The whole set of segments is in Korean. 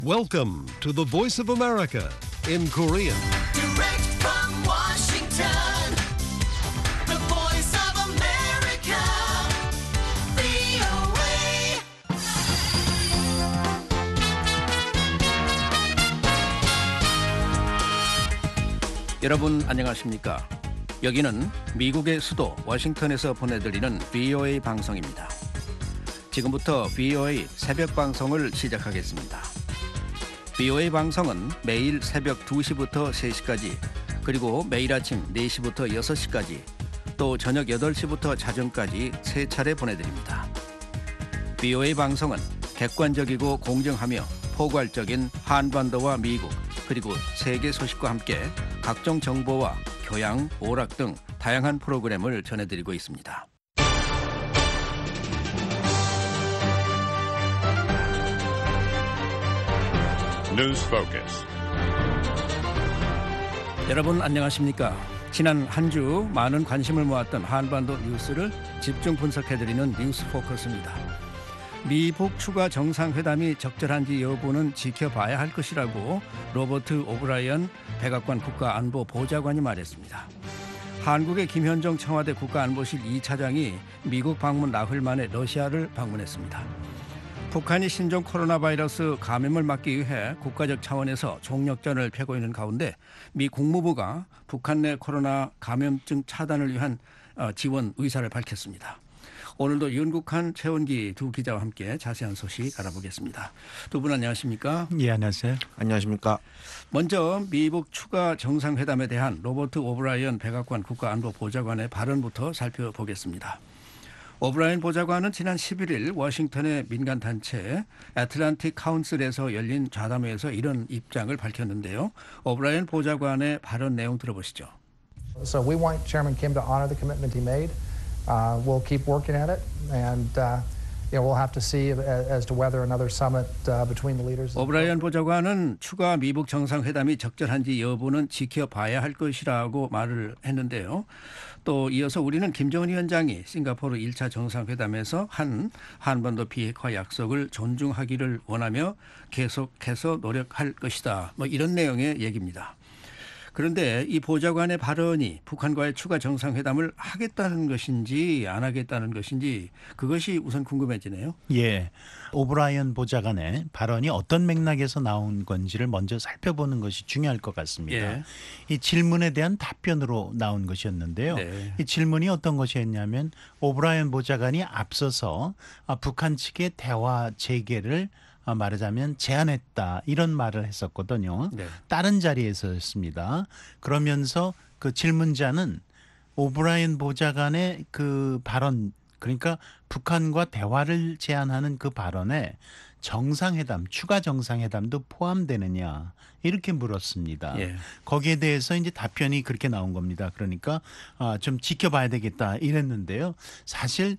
Welcome to the Voice of America in Korean. Direct from Washington, the voice of America, VOA. 여러분 안녕하십니까? 여기는 미국의 수도 워싱턴에서 보내드리는 VOA 방송입니다. 지금부터 VOA 새벽 방송을 시작하겠습니다. VOA 방송은 매일 새벽 2시부터 3시까지, 그리고 매일 아침 4시부터 6시까지, 또 저녁 8시부터 자정까지 3차례 보내드립니다. VOA 방송은 객관적이고 공정하며 포괄적인 한반도와 미국, 그리고 세계 소식과 함께 각종 정보와 교양, 오락 등 다양한 프로그램을 전해드리고 있습니다. News Focus. 여러분 안녕하십니까? 지난 한 주 많은 관심을 모았던 한반도 뉴스를 집중 분석해드리는 뉴스 포커스입니다. 미북 추가 정상회담이 적절한지 여부는 지켜봐야 할 것이라고 로버트 오브라이언 백악관 국가안보보좌관이 말했습니다. 한국의 김현정 청와대 국가안보실 2차장이 미국 방문 나흘 만에 러시아를 방문했습니다. 북한이 신종 코로나 바이러스 감염을 막기 위해 국가적 차원에서 총력전을 펴고 있는 가운데 미 국무부가 북한 내 코로나 감염증 차단을 위한 지원 의사를 밝혔습니다. 오늘도 윤국한, 최원기 두 기자와 함께 자세한 소식 알아보겠습니다. 두 분 안녕하십니까? 예, 안녕하세요. 안녕하십니까. 먼저 미북 추가 정상회담에 대한 로버트 오브라이언 백악관 국가안보보좌관의 발언부터 살펴보겠습니다. 오브라이언 보좌관은 지난 11일 워싱턴의 민간단체 애틀랜틱 카운슬에서 열린 좌담회에서 이런 입장을 밝혔는데요. 오브라이언 보좌관의 발언 내용 들어보시죠. So we want Chairman Kim to honor the commitment he made. We'll keep working at it, and we'll have to see as to whether another summit between the leaders. 오브라이언 보좌관은 추가 미북 정상회담이 적절한지 여부는 지켜봐야 할 것이라고 말을 했는데요. 또 이어서 우리는 김정은 위원장이 싱가포르 1차 정상회담에서 한 한반도 비핵화 약속을 존중하기를 원하며 계속해서 노력할 것이다. 이런 내용의 얘기입니다. 그런데 이 보좌관의 발언이 북한과의 추가 정상회담을 하겠다는 것인지 안 하겠다는 것인지 그것이 우선 궁금해지네요. 예, 오브라이언 보좌관의 발언이 어떤 맥락에서 나온 건지를 먼저 살펴보는 것이 중요할 것 같습니다. 예. 이 질문에 대한 답변으로 나온 것이었는데요. 네. 이 질문이 어떤 것이었냐면 오브라이언 보좌관이 앞서서 북한 측의 대화 재개를 말하자면 제안했다 이런 말을 했었거든요. 네. 다른 자리에서였습니다. 그러면서 그 질문자는 오브라이언 보좌관의 그 발언, 그러니까 북한과 대화를 제안하는 그 발언에 정상회담, 추가 정상회담도 포함되느냐 이렇게 물었습니다. 예. 거기에 대해서 이제 답변이 그렇게 나온 겁니다. 그러니까 좀 지켜봐야 되겠다 이랬는데요. 사실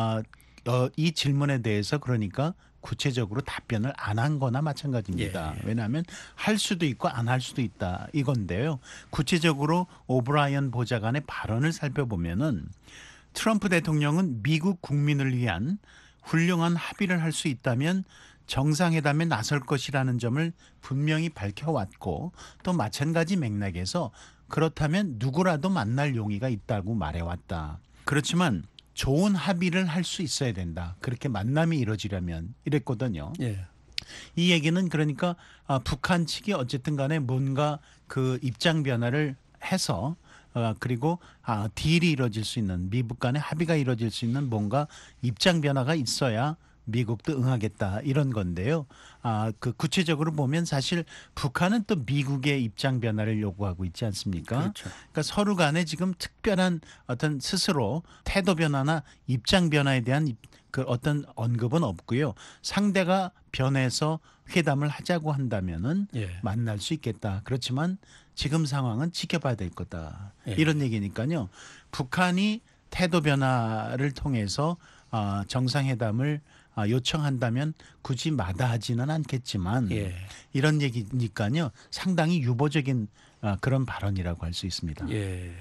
이 질문에 대해서 그러니까 구체적으로 답변을 안 한 거나 마찬가지입니다. 예. 왜냐하면 할 수도 있고 안 할 수도 있다 이건데요. 구체적으로 오브라이언 보좌관의 발언을 살펴보면은 트럼프 대통령은 미국 국민을 위한 훌륭한 합의를 할 수 있다면 정상회담에 나설 것이라는 점을 분명히 밝혀왔고 또 마찬가지 맥락에서 그렇다면 누구라도 만날 용의가 있다고 말해왔다. 그렇지만 좋은 합의를 할 수 있어야 된다. 그렇게 만남이 이루어지려면 이랬거든요. 예. 이 얘기는 그러니까 북한 측이 어쨌든 간에 뭔가 그 입장 변화를 해서 그리고 딜이 이루어질 수 있는 미북 간의 합의가 이루어질 수 있는 뭔가 입장 변화가 있어야 미국도 응하겠다 이런 건데요. 그 구체적으로 보면 사실 북한은 또 미국의 입장 변화를 요구하고 있지 않습니까? 그렇죠. 그러니까 서로 간에 지금 특별한 어떤 스스로 태도 변화나 입장 변화에 대한 그 어떤 언급은 없고요. 상대가 변해서 회담을 하자고 한다면은 예. 만날 수 있겠다. 그렇지만 지금 상황은 지켜봐야 될 거다. 예. 이런 얘기니까요. 북한이 태도 변화를 통해서 정상회담을 요청한다면 굳이 마다하지는 않겠지만 예. 이런 얘기니까요. 상당히 유보적인 그런 발언이라고 할 수 있습니다. 예.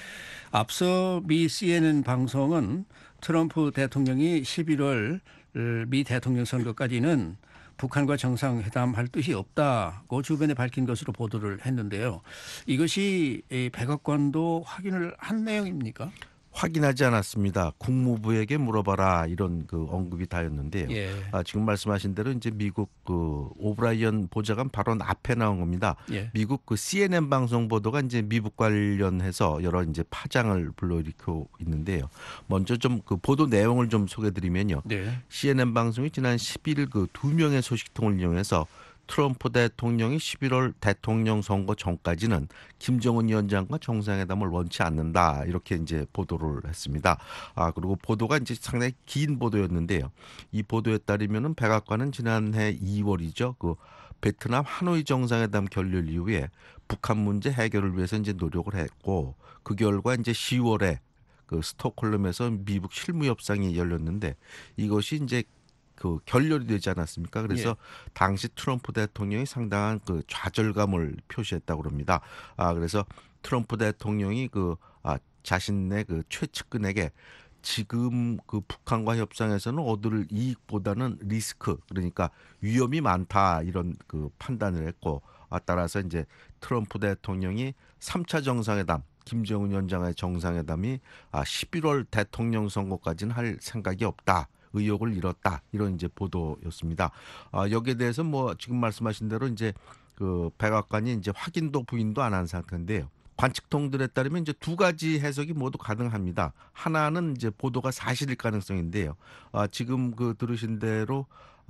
앞서 미 CNN 방송은 트럼프 대통령이 11월 미 대통령 선거까지는 북한과 정상회담 할 뜻이 없다고 주변에 밝힌 것으로 보도를 했는데요. 이것이 백악관도 확인을 한 내용입니까? 확인하지 않았습니다. 국무부에게 물어봐라 이런 그 언급이 다였는데요. 예. 지금 말씀하신 대로 이제 미국 그 오브라이언 보좌관 발언 앞에 나온 겁니다. 예. 미국 그 CNN 방송 보도가 이제 미국 관련해서 여러 이제 파장을 불러일으키고 있는데요. 먼저 좀 그 보도 내용을 좀 소개드리면요. 네. CNN 방송이 지난 10일 그 2명의 소식통을 이용해서 트럼프 대통령이 11월 대통령 선거 전까지는 김정은 위원장과 정상회담을 원치 않는다 이렇게 이제 보도를 했습니다. 그리고 보도가 이제 상당히 긴 보도였는데요. 이 보도에 따르면은 백악관은 지난해 2월이죠. 그 베트남 하노이 정상회담 결렬 이후에 북한 문제 해결을 위해서 이제 노력을 했고 그 결과 이제 10월에 그 스톡홀름에서 미국 실무 협상이 열렸는데 이것이 이제 그 결렬이 되지 않았습니까? 그래서 당시 트럼프 대통령이 상당한 그 좌절감을 표시했다고 합니다. 그래서 트럼프 대통령이 자신의 그 최측근에게 지금 그 북한과 협상에서는 얻을 이익보다는 리스크 그러니까 위험이 많다 이런 그 판단을 했고 따라서 이제 트럼프 대통령이 3차 정상회담 김정은 위원장의 정상회담이 11월 대통령 선거까지는 할 생각이 없다. 의욕을 잃었다 이런 이제 보도였습니다. 여기에 대해서 뭐 지금 말씀하신 대로 이제 그 백악관이 이제 확인도 부인도 안 한 상태인데요. 관측통들에 따르면 이제 두 가지 해석이 모두 가능합니다. 하나는 이제 보도가 사실일 가능성인데요. 지금 그 들으신 대로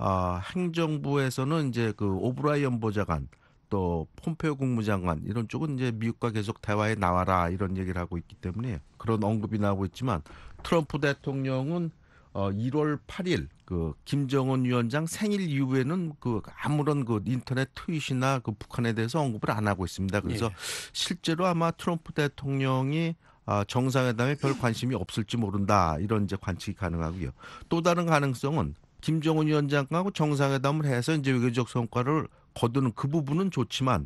행정부에서는 이제 그 오브라이언 보좌관 또 폼페오 국무장관 이런 쪽은 이제 미국과 계속 대화에 나와라 이런 얘기를 하고 있기 때문에 그런 언급이 나오고 있지만 트럼프 대통령은 1월 8일 그 김정은 위원장 생일 이후에는 그 아무런 그 인터넷 트윗이나 그 북한에 대해서 언급을 안 하고 있습니다. 그래서 실제로 아마 트럼프 대통령이 정상회담에 별 관심이 없을지 모른다 이런 이제 관측이 가능하고요. 또 다른 가능성은 김정은 위원장하고 정상회담을 해서 이제 외교적 성과를 거두는 그 부분은 좋지만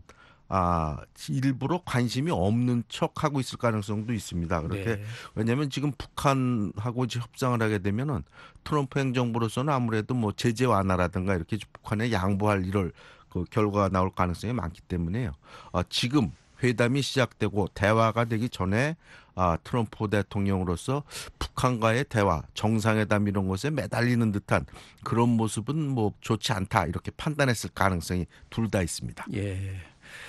일부러 관심이 없는 척하고 있을 가능성도 있습니다. 그렇게 왜냐하면 지금 북한하고 이제 협상을 하게 되면은 트럼프 행정부로서는 아무래도 뭐 제재 완화라든가 이렇게 북한에 양보할 이럴 그 결과가 나올 가능성이 많기 때문에요. 지금 회담이 시작되고 대화가 되기 전에 트럼프 대통령으로서 북한과의 대화, 정상회담 이런 것에 매달리는 듯한 그런 모습은 뭐 좋지 않다 이렇게 판단했을 가능성이 둘 다 있습니다. 예.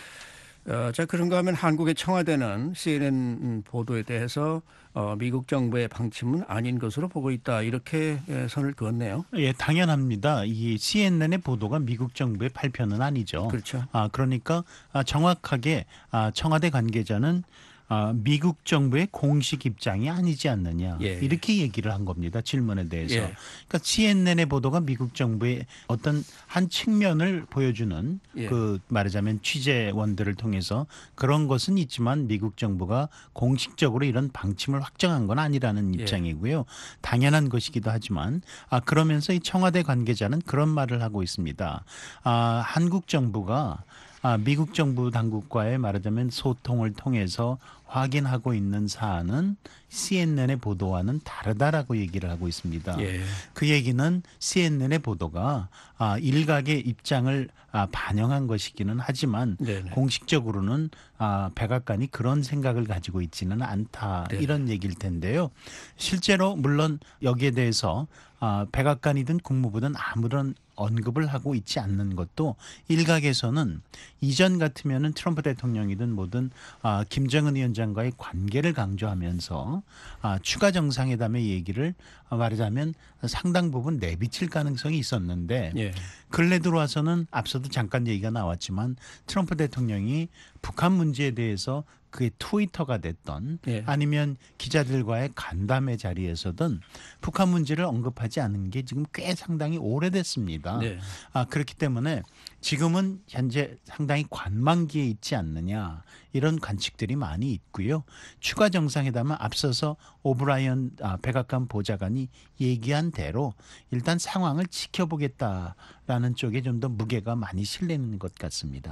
자, 그런가 하면 한국의 청와대는 CNN 보도에 대해서 미국 정부의 방침은 아닌 것으로 보고 있다. 이렇게 선을 그었네요. 예, 당연합니다. 이 CNN의 보도가 미국 정부의 발표는 아니죠. 그렇죠. 그러니까 정확하게 청와대 관계자는 미국 정부의 공식 입장이 아니지 않느냐 이렇게 얘기를 한 겁니다. 질문에 대해서. 그러니까 CNN의 보도가 미국 정부의 어떤 한 측면을 보여주는 그 말하자면 취재원들을 통해서 그런 것은 있지만 미국 정부가 공식적으로 이런 방침을 확정한 건 아니라는 입장이고요. 당연한 것이기도 하지만 그러면서 이 청와대 관계자는 그런 말을 하고 있습니다. 한국 정부가 미국 정부 당국과의 말하자면 소통을 통해서 확인하고 있는 사안은 CNN의 보도와는 다르다라고 얘기를 하고 있습니다. 그 얘기는 CNN의 보도가 일각의 입장을 반영한 것이기는 하지만 공식적으로는 백악관이 그런 생각을 가지고 있지는 않다 이런 얘기일 텐데요. 실제로 물론 여기에 대해서 백악관이든 국무부든 아무런 언급을 하고 있지 않는 것도 일각에서는 이전 같으면은 트럼프 대통령이든 뭐든 김정은 위원장과의 관계를 강조하면서 추가 정상회담의 얘기를 말하자면 상당 부분 내비칠 가능성이 있었는데 근래 들어와서는 앞서도 잠깐 얘기가 나왔지만 트럼프 대통령이 북한 문제에 대해서 그게 트위터가 됐던 아니면 기자들과의 간담회 자리에서든 북한 문제를 언급하지 않은 게 지금 꽤 상당히 오래됐습니다. 그렇기 때문에 지금은 현재 상당히 관망기에 있지 않느냐 이런 관측들이 많이 있고요. 추가 정상회담은 앞서서 오브라이언 백악관 보좌관이 얘기한 대로 일단 상황을 지켜보겠다라는 쪽에 좀 더 무게가 많이 실리는 것 같습니다.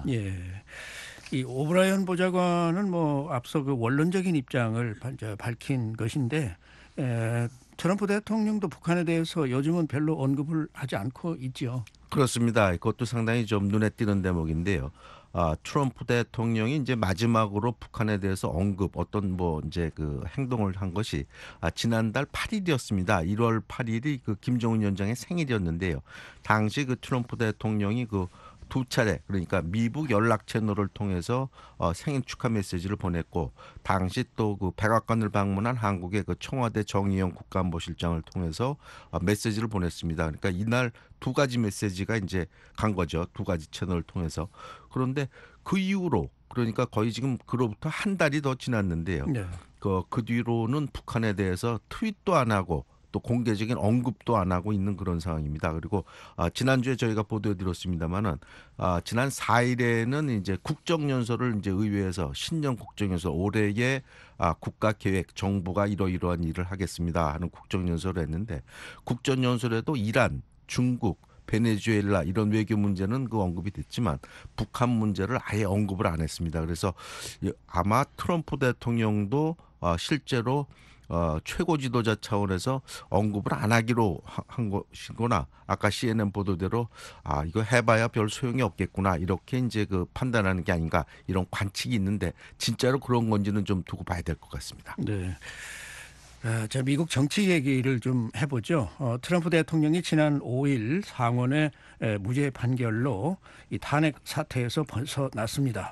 이 오브라이언 보좌관은 뭐 앞서 그 원론적인 입장을 밝힌 것인데 트럼프 대통령도 북한에 대해서 요즘은 별로 언급을 하지 않고 있죠. 그렇습니다. 그것도 상당히 좀 눈에 띄는 대목인데요. 트럼프 대통령이 이제 마지막으로 북한에 대해서 어떤 뭐 이제 그 행동을 한 것이 지난달 8일이었습니다. 1월 8일이 그 김정은 위원장의 생일이었는데요. 당시 그 트럼프 대통령이 그 두 차례 그러니까 미국 연락 채널을 통해서 생일 축하 메시지를 보냈고 당시 또 그 백악관을 방문한 한국의 그 청와대 정의용 국가안보실장을 통해서 메시지를 보냈습니다. 그러니까 이날 두 가지 메시지가 이제 간 거죠. 두 가지 채널을 통해서. 그런데 그 이후로 그러니까 거의 지금 그로부터 한 달이 더 지났는데요. 네. 그 뒤로는 북한에 대해서 트윗도 안 하고 또 공개적인 언급도 안 하고 있는 그런 상황입니다. 그리고 지난주에 저희가 보도해드렸습니다만은 지난 4일에는 이제 국정연설을 이제 의회에서 신년 국정연설 올해의 국가계획 정부가 이러이러한 일을 하겠습니다 하는 국정연설을 했는데 국정연설에도 이란, 중국, 베네수엘라 이런 외교 문제는 그 언급이 됐지만 북한 문제를 아예 언급을 안 했습니다. 그래서 아마 트럼프 대통령도 실제로 최고 지도자 차원에서 언급을 안 하기로 한 것이거나 아까 CNN 보도대로 이거 해봐야 별 소용이 없겠구나 이렇게 이제 그 판단하는 게 아닌가 이런 관측이 있는데 진짜로 그런 건지는 좀 두고 봐야 될 것 같습니다. 네. 자, 미국 정치 얘기를 좀 해보죠. 트럼프 대통령이 지난 5일 상원의 무죄 판결로 이 탄핵 사태에서 벗어났습니다.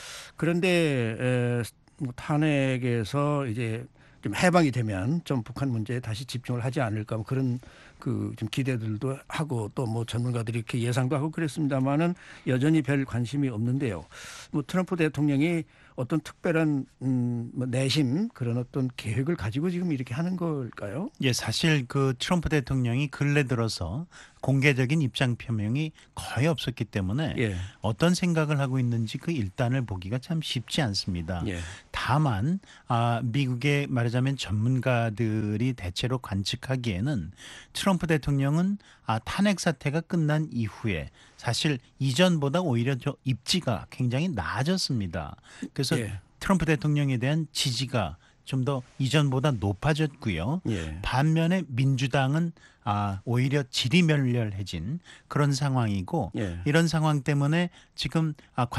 그런데 뭐 탄핵에서 이제 좀 해방이 되면 좀 북한 문제에 다시 집중을 하지 않을까 뭐 그런 그 좀 기대들도 하고 또 뭐 전문가들이 이렇게 예상도 하고 그랬습니다만은 여전히 별 관심이 없는데요. 뭐 트럼프 대통령이 어떤 특별한 뭐 내심 그런 어떤 계획을 가지고 지금 이렇게 하는 걸까요? 예, 사실 그 트럼프 대통령이 근래 들어서 공개적인 입장 표명이 거의 없었기 때문에 예. 어떤 생각을 하고 있는지 그 일단을 보기가 참 쉽지 않습니다. 예. 다만 미국의 말하자면 전문가들이 대체로 관측하기에는 트럼프 대통령은 탄핵 사태가 끝난 이후에 사실 이전보다 오히려 저 입지가 굉장히 나아졌습니다. 그래서 예. 트럼프 대통령에 대한 지지가 좀 더 이전보다 높아졌고요. 예. 반면에 민주당은 오히려 지리멸렬해진 그런 상황이고 예. 이런 상황 때문에 지금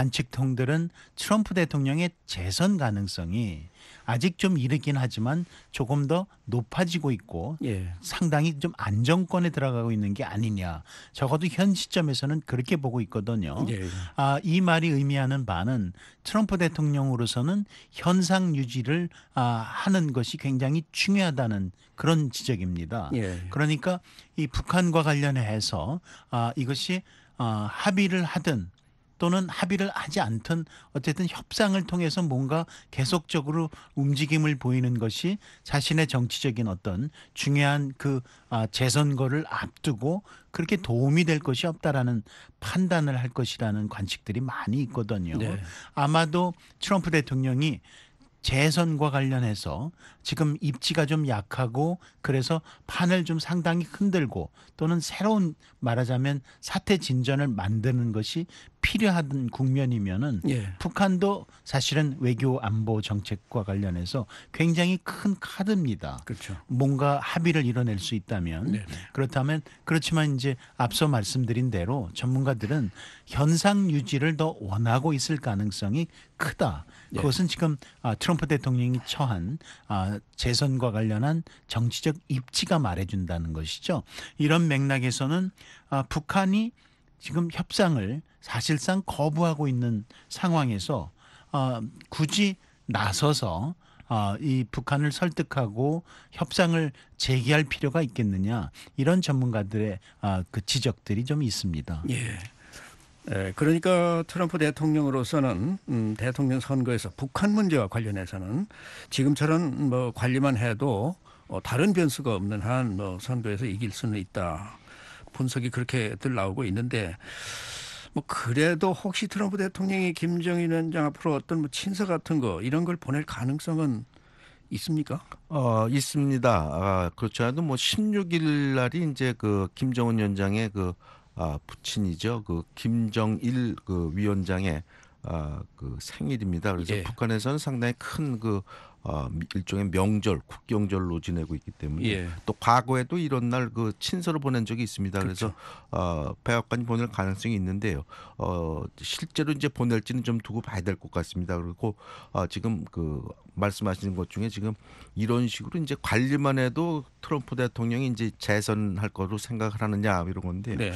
관측통들은 트럼프 대통령의 재선 가능성이 아직 좀 이르긴 하지만 조금 더 높아지고 있고 예. 상당히 좀 안정권에 들어가고 있는 게 아니냐. 적어도 현 시점에서는 그렇게 보고 있거든요. 예. 이 말이 의미하는 바는 트럼프 대통령으로서는 현상 유지를 하는 것이 굉장히 중요하다는 그런 지적입니다. 예. 그러니까 이 북한과 관련해서 이것이 합의를 하든 또는 합의를 하지 않든 어쨌든 협상을 통해서 뭔가 계속적으로 움직임을 보이는 것이 자신의 정치적인 어떤 중요한 그 재선거를 앞두고 그렇게 도움이 될 것이 없다라는 판단을 할 것이라는 관측들이 많이 있거든요. 네. 아마도 트럼프 대통령이 재선과 관련해서 지금 입지가 좀 약하고 그래서 판을 좀 상당히 흔들고 또는 새로운 말하자면 사태 진전을 만드는 것이 필요한 국면이면은 예. 북한도 사실은 외교 안보 정책과 관련해서 굉장히 큰 카드입니다. 그렇죠. 뭔가 합의를 이뤄낼 수 있다면 네네. 그렇다면 그렇지만 이제 앞서 말씀드린 대로 전문가들은 현상 유지를 더 원하고 있을 가능성이 크다. 그것은 지금 트럼프 대통령이 처한 재선과 관련한 정치적 입지가 말해준다는 것이죠. 이런 맥락에서는 북한이 지금 협상을 사실상 거부하고 있는 상황에서 굳이 나서서 이 북한을 설득하고 협상을 재개할 필요가 있겠느냐 이런 전문가들의 그 지적들이 좀 있습니다. 예. 그러니까 트럼프 대통령으로서는 대통령 선거에서 북한 문제와 관련해서는 지금처럼 뭐 관리만 해도 다른 변수가 없는 한 뭐 선거에서 이길 수는 있다. 분석이 그렇게들 나오고 있는데 뭐 그래도 혹시 트럼프 대통령이 김정일 위원장 앞으로 어떤 뭐 친서 같은 거 이런 걸 보낼 가능성은 있습니까? 있습니다. 그렇지 않아도 뭐 16일 날이 이제 그 김정은 위원장의 그 부친이죠. 그 김정일 그 위원장의 그 생일입니다. 그래서 예. 북한에서는 상당히 큰 그 일종의 명절, 국경절로 지내고 있기 때문에 예. 또 과거에도 이런 날 그 친서를 보낸 적이 있습니다. 그렇죠. 그래서 백악관이 보낼 가능성이 있는데요. 실제로 이제 보낼지는 좀 두고 봐야 될 것 같습니다. 그리고 지금 그 말씀하시는 것 중에 지금 이런 식으로 이제 관리만 해도 트럼프 대통령이 이제 재선할 거로 생각을 하느냐 이런 건데 네.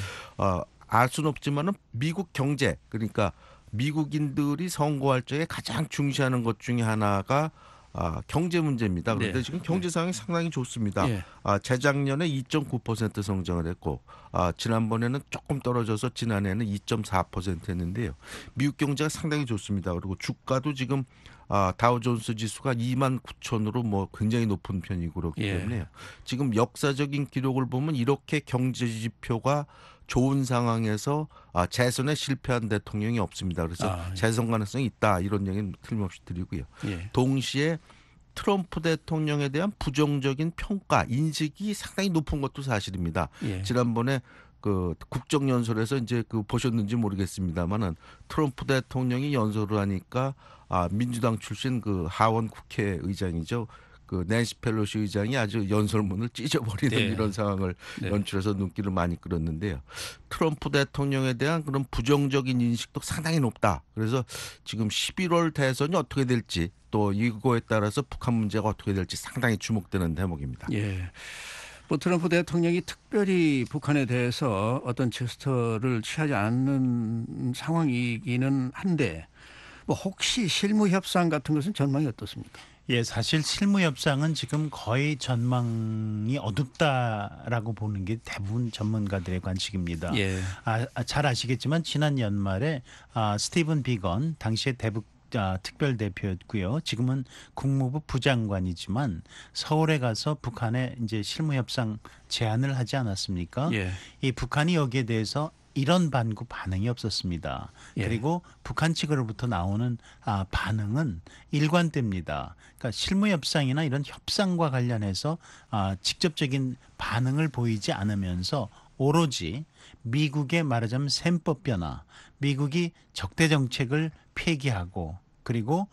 알 수는 없지만은 미국 경제 그러니까 미국인들이 선거할 적에 가장 중시하는 것 중에 하나가 경제 문제입니다. 그런데 네. 지금 경제 상황이 상당히 좋습니다. 예. 재작년에 2.9% 성장을 했고 지난번에는 조금 떨어져서 지난해는 2.4% 했는데요. 미국 경제가 상당히 좋습니다. 그리고 주가도 지금 다우존스 지수가 29,000으로 뭐 굉장히 높은 편이고 그렇기 예. 때문에 지금 역사적인 기록을 보면 이렇게 경제 지표가 좋은 상황에서 재선에 실패한 대통령이 없습니다. 그래서 예. 재선 가능성이 있다 이런 얘기는 틀림없이 드리고요. 예. 동시에 트럼프 대통령에 대한 부정적인 평가 인식이 상당히 높은 것도 사실입니다. 예. 지난번에 그 국정연설에서 이제 그 보셨는지 모르겠습니다만은 트럼프 대통령이 연설을 하니까 민주당 출신 그 하원 국회의장이죠. 그 낸시 펠로시 의장이 아주 연설문을 찢어버리는 네. 이런 상황을 네. 연출해서 눈길을 많이 끌었는데요. 트럼프 대통령에 대한 그런 부정적인 인식도 상당히 높다. 그래서 지금 11월 대선이 어떻게 될지 또 이거에 따라서 북한 문제가 어떻게 될지 상당히 주목되는 대목입니다. 예. 뭐 트럼프 대통령이 특별히 북한에 대해서 어떤 제스처를 취하지 않는 상황이기는 한데 뭐 혹시 실무 협상 같은 것은 전망이 어떻습니까? 예, 사실 실무 협상은 지금 거의 전망이 어둡다라고 보는 게 대부분 전문가들의 관측입니다. 예. 잘 아시겠지만 지난 연말에 스티븐 비건 당시에 대북 특별 대표였고요. 지금은 국무부 부장관이지만 서울에 가서 북한에 이제 실무 협상 제안을 하지 않았습니까? 예. 이 북한이 여기에 대해서 이런 반응이 없었습니다. 예. 그리고 북한 측으로부터 나오는 반응은 일관됩니다. 그러니까 실무 협상이나 이런 협상과 관련해서 직접적인 반응을 보이지 않으면서 오로지 미국의 말하자면 셈법 변화, 미국이 적대 정책을 폐기하고 그리고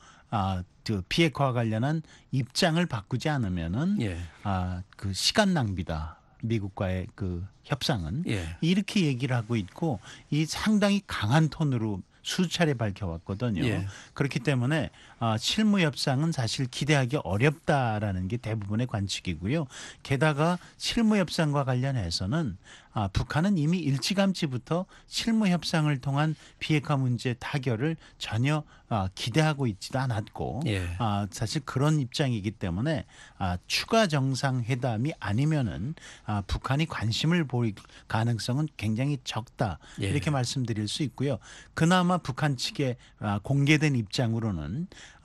그 비핵화와 관련한 입장을 바꾸지 않으면은 예. 그 시간 낭비다. 미국과의 그 협상은 예. 이렇게 얘기를 하고 있고 이 상당히 강한 톤으로 수차례 밝혀왔거든요. 예. 그렇기 때문에 실무 협상은 사실 기대하기 어렵다라는 게 대부분의 관측이고요. 게다가 실무 협상과 관련해서는 북한은 이미 일찌감치부터 실무 협상을 통한 비핵화 문제 타결을 전혀 기대하고 있지도 않았고 예. 사실 그런 입장이기 때문에 추가 정상회담이 아니면은 북한이 관심을 보일 가능성은 굉장히 적다 예. 이렇게 말씀드릴 수 있고요. 그나마 북한 측의 공개된 입장으로는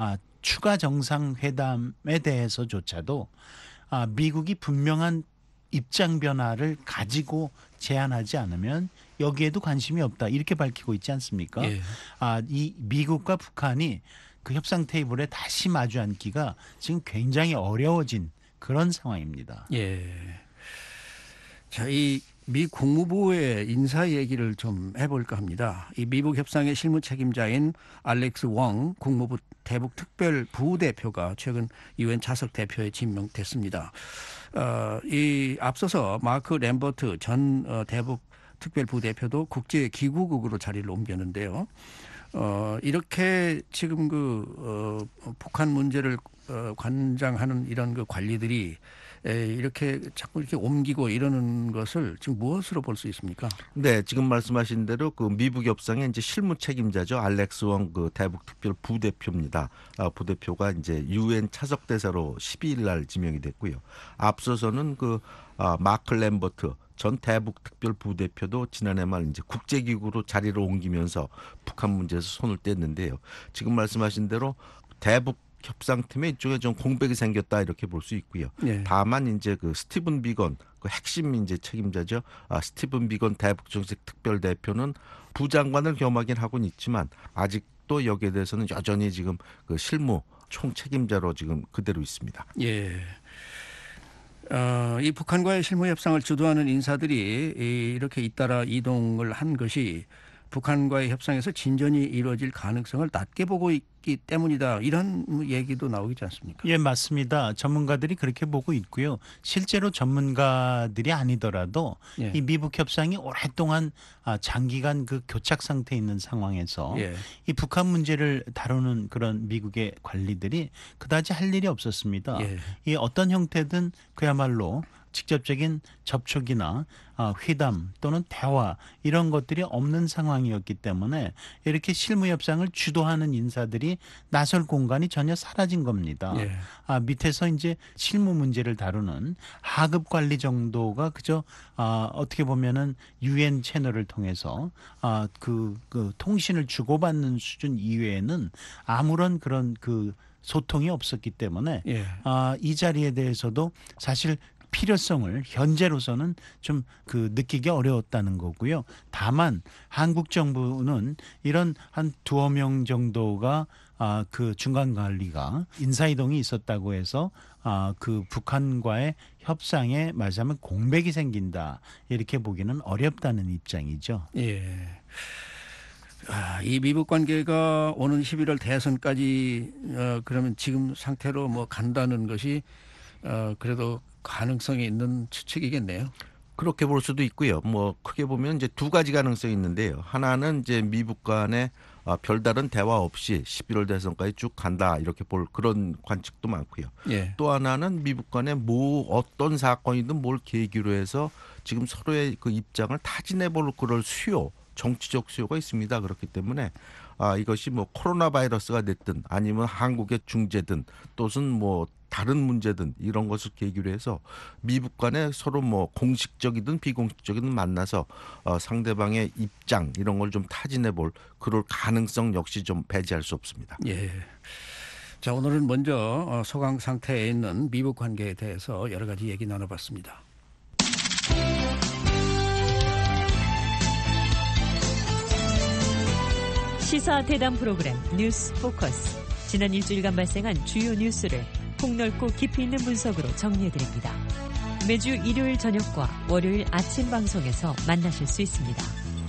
추가 정상회담에 대해서조차도 미국이 분명한 입장 변화를 가지고 제안하지 않으면 여기에도 관심이 없다 이렇게 밝히고 있지 않습니까? 예. 이 미국과 북한이 그 협상 테이블에 다시 마주 앉기가 지금 굉장히 어려워진 그런 상황입니다. 예. 자, 이 미 국무부의 인사 얘기를 좀 해볼까 합니다. 이 미북 협상의 실무 책임자인 알렉스 웡 국무부 대북 특별 부대표가 최근 유엔 자석 대표에 임명됐습니다. 이 앞서서 마크 램버트 전 대북 특별 부대표도 국제기구국으로 자리를 옮겼는데요. 이렇게 지금 북한 문제를 관장하는 이런 그 관리들이 이렇게 자꾸 이렇게 옮기고 이러는 것을 지금 무엇으로 볼 수 있습니까? 네, 지금 말씀하신 대로 그 미북 협상의 이제 실무 책임자죠. 알렉스 웡 그 대북 특별 부대표입니다. 부대표가 이제 유엔 차석 대사로 12일 날 지명이 됐고요. 앞서서는 그 마크 램버트 전 대북 특별 부대표도 지난해 말 이제 국제기구로 자리를 옮기면서 북한 문제에서 손을 뗐는데요. 지금 말씀하신 대로 대북 협상팀에 이쪽에 좀 공백이 생겼다 이렇게 볼 수 있고요. 네. 다만 이제 그 스티븐 비건 그 핵심 이제 책임자죠. 스티븐 비건 대북 정책 특별 대표는 부장관을 겸하긴 하고는 있지만 아직도 여기에 대해서는 여전히 지금 그 실무 총 책임자로 지금 그대로 있습니다. 예. 이 북한과의 실무 협상을 주도하는 인사들이 이렇게 잇따라 이동을 한 것이 북한과의 협상에서 진전이 이루어질 가능성을 낮게 보고 있기 때문이다. 이런 얘기도 나오지 않습니까? 예, 맞습니다. 전문가들이 그렇게 보고 있고요. 실제로 전문가들이 아니더라도 예. 이 미북 협상이 오랫동안 장기간 그 교착 상태에 있는 상황에서 예. 이 북한 문제를 다루는 그런 미국의 관리들이 그다지 할 일이 없었습니다. 예. 이 어떤 형태든 그야말로 직접적인 접촉이나 회담 또는 대화 이런 것들이 없는 상황이었기 때문에 이렇게 실무 협상을 주도하는 인사들이 나설 공간이 전혀 사라진 겁니다. 예. 밑에서 이제 실무 문제를 다루는 하급 관리 정도가 그저 어떻게 보면은 유엔 채널을 통해서 그 통신을 주고받는 수준 이외에는 아무런 그런 그 소통이 없었기 때문에 예. 이 자리에 대해서도 사실 필요성을 현재로서는 좀 그 느끼기 어려웠다는 거고요. 다만 한국 정부는 이런 한 두어 명 정도가 그 중간 관리가 인사이동이 있었다고 해서 그 북한과의 협상에 말하자면 공백이 생긴다 이렇게 보기는 어렵다는 입장이죠. 예. 이 미북 관계가 오는 11월 대선까지 그러면 지금 상태로 뭐 간다는 것이 그래도 가능성이 있는 추측이겠네요. 그렇게 볼 수도 있고요. 뭐 크게 보면 이제 두 가지 가능성이 있는데요. 하나는 이제 미북 간에 별다른 대화 없이 11월 대선까지 쭉 간다 이렇게 볼 그런 관측도 많고요. 예. 또 하나는 미북 간에 뭐 어떤 사건이든 뭘 계기로 해서 지금 서로의 그 입장을 타진해 볼 그럴 수요, 정치적 수요가 있습니다. 그렇기 때문에 이것이 뭐 코로나 바이러스가 됐든 아니면 한국의 중재든 또는 뭐 다른 문제든 이런 것을 계기로 해서 미북 간에 서로 뭐 공식적이든 비공식적이든 만나서 상대방의 입장 이런 걸 좀 타진해 볼 그럴 가능성 역시 좀 배제할 수 없습니다. 예. 자, 오늘은 먼저 소강 상태에 있는 미북 관계에 대해서 여러 가지 얘기 나눠봤습니다. 시사 대담 프로그램 뉴스 포커스. 지난 일주일간 발생한 주요 뉴스를 폭넓고 깊이 있는 분석으로 정리해드립니다. 매주 일요일 저녁과 월요일 아침 방송에서 만나실 수 있습니다.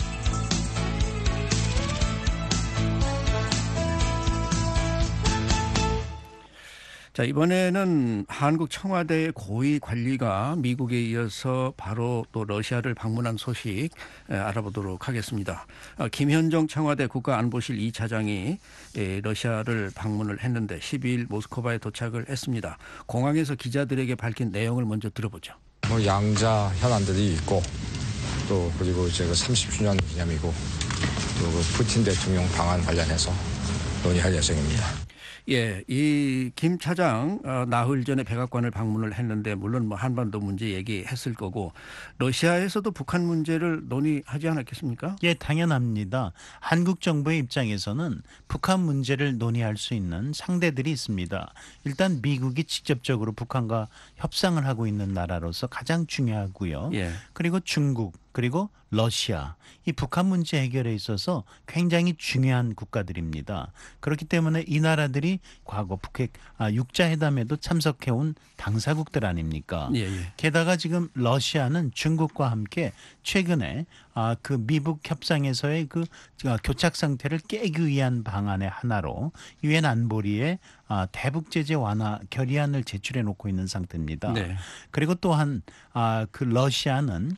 자, 이번에는 한국 청와대 고위 관리가 미국에 이어서 바로 또 러시아를 방문한 소식 알아보도록 하겠습니다. 김현정 청와대 국가안보실 2차장이 러시아를 방문을 했는데 12일 모스크바에 도착을 했습니다. 공항에서 기자들에게 밝힌 내용을 먼저 들어보죠. 뭐 양자 현안들이 있고 또 그리고 이제 그 30주년 기념이고 또 그 푸틴 대통령 방한 관련해서 논의할 예정입니다. 예, 이 김 차장 나흘 전에 백악관을 방문을 했는데 물론 뭐 한반도 문제 얘기했을 거고 러시아에서도 북한 문제를 논의하지 않았겠습니까? 예, 당연합니다. 한국 정부의 입장에서는 북한 문제를 논의할 수 있는 상대들이 있습니다. 일단 미국이 직접적으로 북한과 협상을 하고 있는 나라로서 가장 중요하고요. 예. 그리고 중국 그리고 러시아 이 북한 문제 해결에 있어서 굉장히 중요한 국가들입니다. 그렇기 때문에 이 나라들이 과거 북핵 육자회담에도 참석해온 당사국들 아닙니까? 예, 예. 게다가 지금 러시아는 중국과 함께 최근에 그 미북 협상에서의 그 교착 상태를 깨기 위한 방안의 하나로 유엔 안보리에 대북 제재 완화 결의안을 제출해 놓고 있는 상태입니다. 네. 그리고 또한 그 러시아는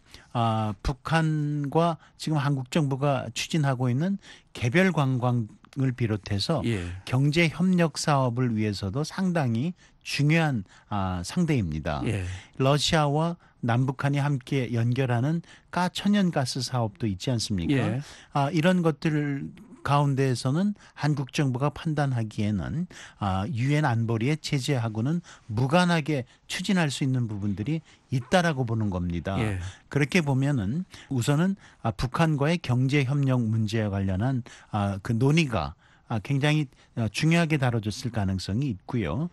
북한과 지금 한국 정부가 추진하고 있는 개별 관광을 비롯해서 예. 경제 협력 사업을 위해서도 상당히 중요한 상대입니다. 예. 러시아와 남북한이 함께 연결하는 천연가스 사업도 있지 않습니까? 예. 이런 것들 가운데에서는 한국 정부가 판단하기에는 유엔 안보리의 제재하고는 무관하게 추진할 수 있는 부분들이 있다라고 보는 겁니다. 예. 그렇게 보면은 우선은 북한과의 경제 협력 문제와 관련한 그 논의가 굉장히 중요하게 다뤄졌을 가능성이 있고요.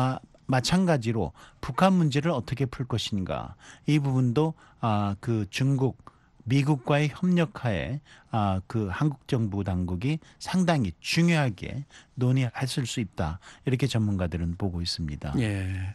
마찬가지로 북한 문제를 어떻게 풀 것인가 이 부분도 그 중국 미국과의 협력하에 그 한국 정부 당국이 상당히 중요하게 논의했을 수 있다 이렇게 전문가들은 보고 있습니다. 예.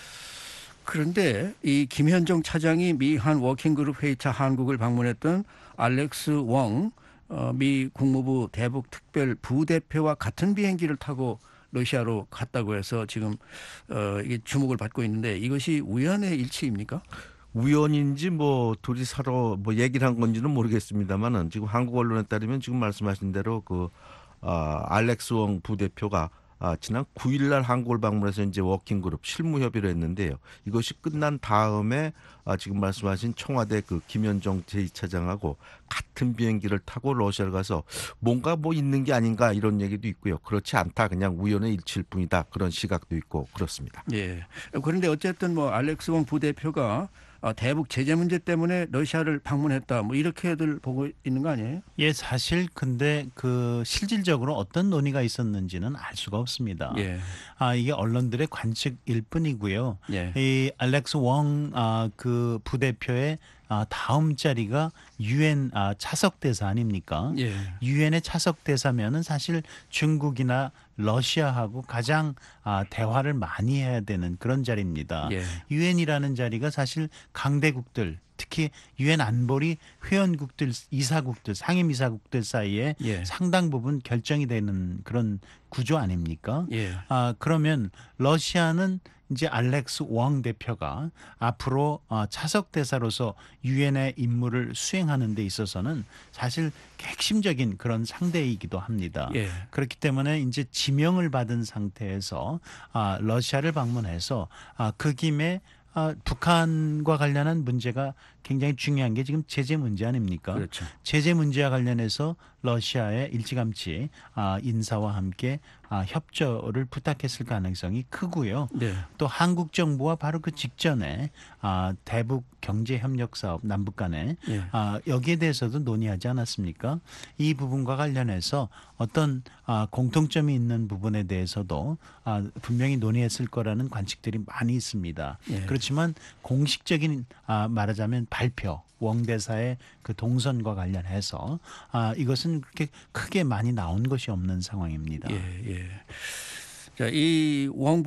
그런데 이 김현정 차장이 미한 워킹그룹 회의차 한국을 방문했던 알렉스 웡 미 국무부 대북 특별 부대표와 같은 비행기를 타고 러시아로 갔다고 해서 지금 이게 주목을 받고 있는데 이것이 우연의 일치입니까? 우연인지 뭐 둘이 서로 뭐 얘기를 한 건지는 모르겠습니다만은 지금 한국 언론에 따르면 지금 말씀하신 대로 그 알렉스 웡 부대표가 지난 9일 날 한국을 방문해서 이제 워킹그룹 실무 협의를 했는데요. 이것이 끝난 다음에 지금 말씀하신 청와대 그 김현정 제2차장하고 같은 비행기를 타고 러시아를 가서 뭔가 뭐 있는 게 아닌가 이런 얘기도 있고요. 그렇지 않다. 그냥 우연의 일치일 뿐이다. 그런 시각도 있고 그렇습니다. 예. 그런데 어쨌든 뭐 알렉스 웡 부대표가 대북 제재 문제 때문에 러시아를 방문했다. 뭐 이렇게들 보고 있는 거 아니에요? 예, 사실 근데 그 실질적으로 어떤 논의가 있었는지는 알 수가 없습니다. 예. 이게 언론들의 관측일 뿐이고요. 예. 이 알렉스 웡 그 부대표의 다음 자리가 유엔 차석 대사 아닙니까? 예. 유엔의 차석 대사면은 사실 중국이나 러시아하고 가장 대화를 많이 해야 되는 그런 자리입니다. 예. 유엔이라는 자리가 사실 강대국들 특히 유엔 안보리 회원국들, 이사국들, 상임이사국들 사이에 예. 상당 부분 결정이 되는 그런 구조 아닙니까? 예. 그러면 러시아는 이제 알렉스 웡 대표가 앞으로 차석 대사로서 유엔의 임무를 수행하는 데 있어서는 사실 핵심적인 그런 상대이기도 합니다. 예. 그렇기 때문에 이제 지명을 받은 상태에서 러시아를 방문해서 그 김에 북한과 관련한 문제가 굉장히 중요한 게 지금 제재 문제 아닙니까? 그렇죠. 제재 문제와 관련해서 러시아에 일찌감치 인사와 함께 협조를 부탁했을 가능성이 크고요. 네. 또 한국 정부와 바로 그 직전에 대북 경제 협력 사업 남북 간에 예. 여기에 대해서도 논의하지 않았습니까? 이 부분과 관련해서 어떤 공통점이 있는 부분에 대해서도 분명히 논의했을 거라는 관측들이 많이 있습니다. 예. 그렇지만 공식적인 말하자면 발표 웡 대사의 그 동선과 관련해서 이것은 그렇게 크게 많이 나온 것이 없는 상황입니다. 예. 자, 이 웡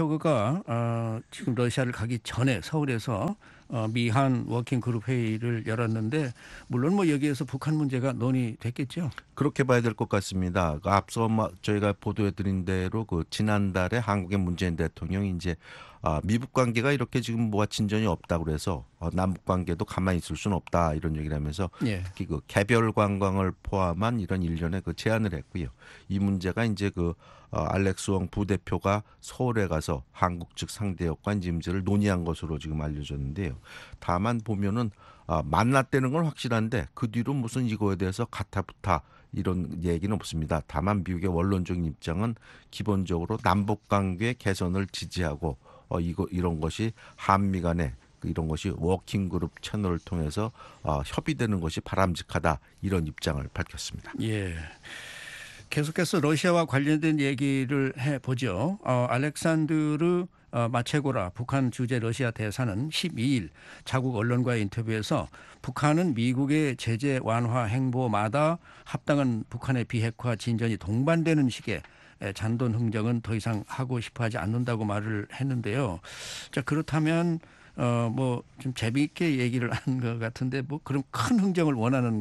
부대표가 지금 러시아를 가기 전에 서울에서 미한 워킹 그룹 회의를 열었는데 물론 뭐 여기에서 북한 문제가 논의됐겠죠. 그렇게 봐야 될 것 같습니다. 앞서 저희가 보도해드린 대로 그 지난달에 한국의 문재인 대통령이 이제 미북 관계가 이렇게 지금 뭐가 진전이 없다고 그래서 남북 관계도 가만히 있을 수는 없다 이런 얘기를 하면서 예. 특히 그 개별 관광을 포함한 이런 일련의 그 제안을 했고요. 이 문제가 이제 그 알렉스 웡 부대표가 서울에 가서 한국 측 상대 여건 문제를 논의한 것으로 지금 알려졌는데요. 다만 보면은 만났다는 건 확실한데 그 뒤로 무슨 이거에 대해서 가타부타 이런 얘기는 없습니다. 다만 미국의 원론적인 입장은 기본적으로 남북 관계 개선을 지지하고 이런 것이 한미 간에 이런 것이 워킹그룹 채널을 통해서 협의되는 것이 바람직하다 이런 입장을 밝혔습니다. 예. 계속해서 러시아와 관련된 얘기를 해보죠. 알렉산드르 마체고라 북한 주재 러시아 대사는 12일 자국 언론과의 인터뷰에서 북한은 미국의 제재 완화 행보마다 합당한 북한의 비핵화 진전이 동반되는 식의 잔돈 흥정은 더 이상 하고 싶어하지 않는다고 말을 했는데요. 자, 그렇다면 뭐 좀 재미있게 얘기를 한 것 같은데 뭐 그럼 큰 흥정을 원하는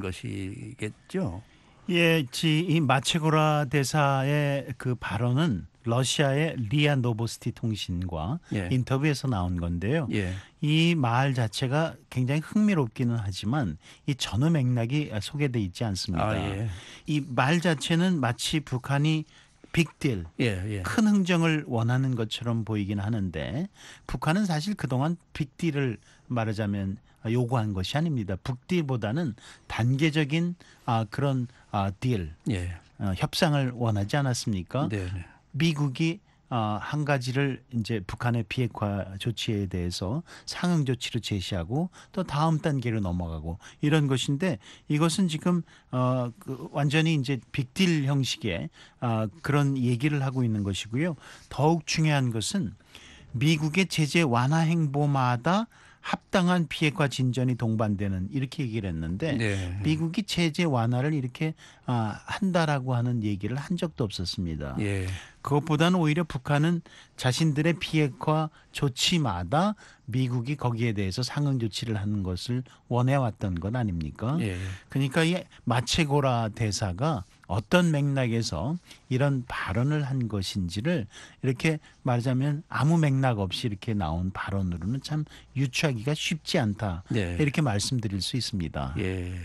것이겠죠. 예, 이 마체고라 대사의 그 발언은 러시아의 리아 노보스티 통신과 예. 인터뷰에서 나온 건데요. 예. 이 말 자체가 굉장히 흥미롭기는 하지만 이 전후 맥락이 소개돼 있지 않습니다. 예. 이 말 자체는 마치 북한이 빅딜, 예. 큰 흥정을 원하는 것처럼 보이긴 하는데 북한은 사실 그동안 빅딜을 말하자면 요구한 것이 아닙니다. 북딜보다는 단계적인 그런 딜, 예. 협상을 원하지 않았습니까? 네. 미국이 한 가지를 이제 북한의 비핵화 조치에 대해서 상응 조치로 제시하고 또 다음 단계로 넘어가고 이런 것인데 이것은 지금 완전히 이제 빅딜 형식의 그런 얘기를 하고 있는 것이고요. 더욱 중요한 것은 미국의 제재 완화 행보마다 합당한 비핵화 진전이 동반되는 이렇게 얘기를 했는데 네. 미국이 제재 완화를 이렇게 한다라고 하는 얘기를 한 적도 없었습니다. 예. 그것보다는 오히려 북한은 자신들의 비핵화 조치마다 미국이 거기에 대해서 상응 조치를 하는 것을 원해왔던 것 아닙니까? 예. 그러니까 이 마체고라 대사가 어떤 맥락에서 이런 발언을 한 것인지를 이렇게 말하자면 아무 맥락 없이 이렇게 나온 발언으로는 참 유추하기가 쉽지 않다. 네. 이렇게 말씀드릴 수 있습니다. 예.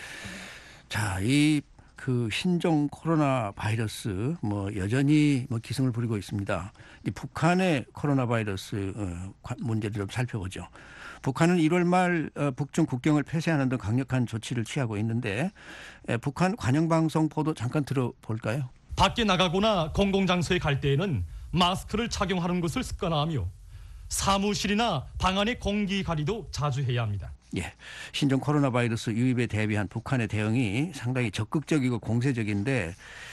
자, 이 그 신종 코로나 바이러스 뭐 여전히 뭐 기승을 부리고 있습니다. 이 북한의 코로나 바이러스 문제를 좀 살펴보죠. 북한은 1월 말 북중 국경을 폐쇄하는 등 강력한 조치를 취하고 있는데 북한 관영방송 보도 잠깐 들어볼까요? 밖에 나가거나 공공장소에 갈 때에는 마스크를 착용하는 것을 습관화하며 사무실이나 방 안의 공기 가리도 자주 해야 합니다. 예, 신종 코로나 바이러스 유입에 대비한 북한의 대응이 상당히 적극적이고 공세적인데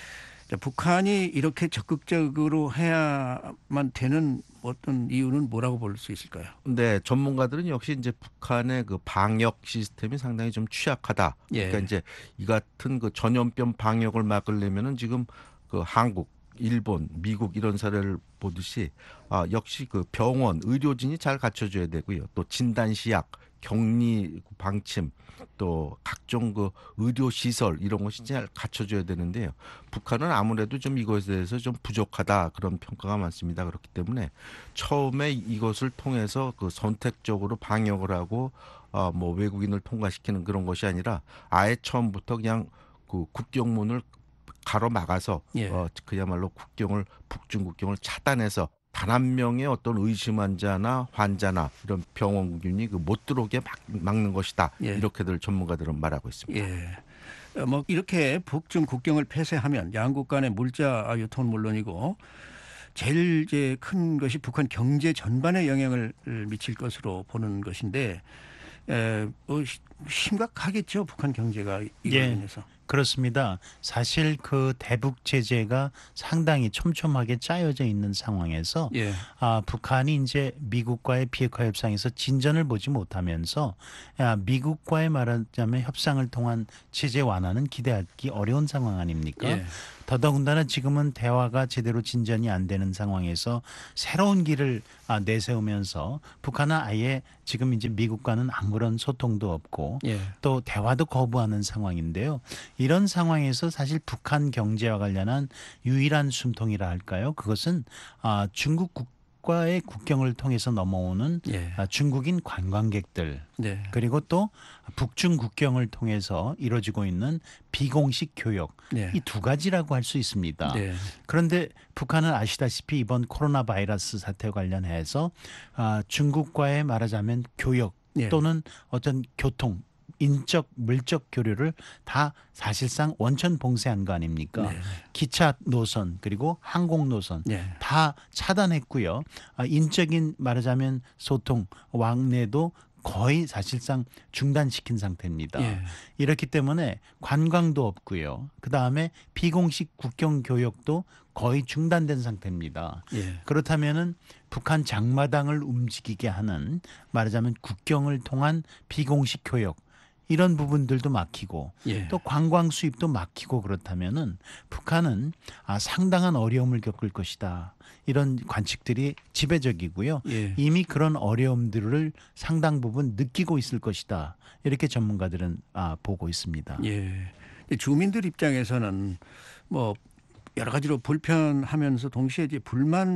북한이 이렇게 적극적으로 해야만 되는 어떤 이유는 뭐라고 볼 수 있을까요? 네, 전문가들은 역시 이제 북한의 그 방역 시스템이 상당히 좀 취약하다. 예. 그러니까 이제 이 같은 그 전염병 방역을 막으려면은 지금 그 한국, 일본, 미국 이런 사례를 보듯이 역시 그 병원, 의료진이 잘 갖춰줘야 되고요. 또 진단시약, 격리 방침, 또 각종 그 의료 시설 이런 것이 잘 갖춰줘야 되는데요. 북한은 아무래도 좀 이것에 대해서 좀 부족하다 그런 평가가 많습니다. 그렇기 때문에 처음에 이것을 통해서 그 선택적으로 방역을 하고 뭐 외국인을 통과시키는 그런 것이 아니라 아예 처음부터 그냥 그 국경문을 가로막아서 예. 그야말로 북중 국경을 차단해서 단 한 명의 어떤 의심 환자나 이런 병원균이 못 들어오게 막는 것이다. 예. 이렇게들 전문가들은 말하고 있습니다. 예. 뭐 이렇게 북중 국경을 폐쇄하면 양국 간의 물자 유통은 물론이고 제일 이제 큰 것이 북한 경제 전반에 영향을 미칠 것으로 보는 것인데 심각하겠죠. 북한 경제가 이로 예. 인해서. 그렇습니다. 사실 그 대북 제재가 상당히 촘촘하게 짜여져 있는 상황에서 예. 북한이 이제 미국과의 비핵화 협상에서 진전을 보지 못하면서 미국과의 말하자면 협상을 통한 제재 완화는 기대하기 어려운 상황 아닙니까? 예. 더더군다나 지금은 대화가 제대로 진전이 안 되는 상황에서 새로운 길을 내세우면서 북한은 아예 지금 이제 미국과는 아무런 소통도 없고 예. 또 대화도 거부하는 상황인데요. 이런 상황에서 사실 북한 경제와 관련한 유일한 숨통이라 할까요? 그것은 중국 국가의 국경을 통해서 넘어오는 예. 중국인 관광객들 네. 그리고 또 북중 국경을 통해서 이루어지고 있는 비공식 교역 네. 이 두 가지라고 할 수 있습니다. 네. 그런데 북한은 아시다시피 이번 코로나 바이러스 사태와 관련해서 중국과의 말하자면 교역 네. 또는 어떤 교통 인적 물적 교류를 다 사실상 원천 봉쇄한 거 아닙니까? 네. 기차 노선 그리고 항공 노선 네. 다 차단했고요. 인적인 말하자면 소통 왕래도 거의 사실상 중단시킨 상태입니다. 예. 이렇기 때문에 관광도 없고요. 그다음에 비공식 국경 교역도 거의 중단된 상태입니다. 예. 그렇다면은 북한 장마당을 움직이게 하는 말하자면 국경을 통한 비공식 교역 이런 부분들도 막히고 예. 또 관광 수입도 막히고 그렇다면은 북한은 상당한 어려움을 겪을 것이다. 이런 관측들이 지배적이고요. 예. 이미 그런 어려움들을 상당 부분 느끼고 있을 것이다. 이렇게 전문가들은 보고 있습니다. 예. 주민들 입장에서는 뭐 여러 가지로 불편하면서 동시에 이제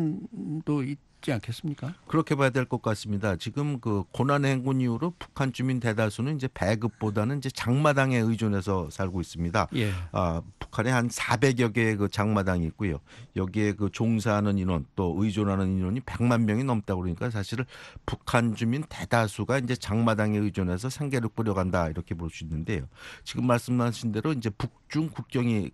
불만도 있지 않겠습니까? 그렇게 봐야 될 것 같습니다. 지금 그 고난 행군 이후로 북한 주민 대다수는 이제 배급보다는 이제 장마당에 의존해서 살고 있습니다. 예. 북한에 한 400여 개의 그 장마당이 있고요. 여기에 그 종사하는 인원 또 의존하는 인원이 100만 명이 넘다고 그러니까 사실은 북한 주민 대다수가 이제 장마당에 의존해서 생계를 꾸려간다 이렇게 볼 수 있는데요. 지금 말씀하신 대로 이제 북중 국경이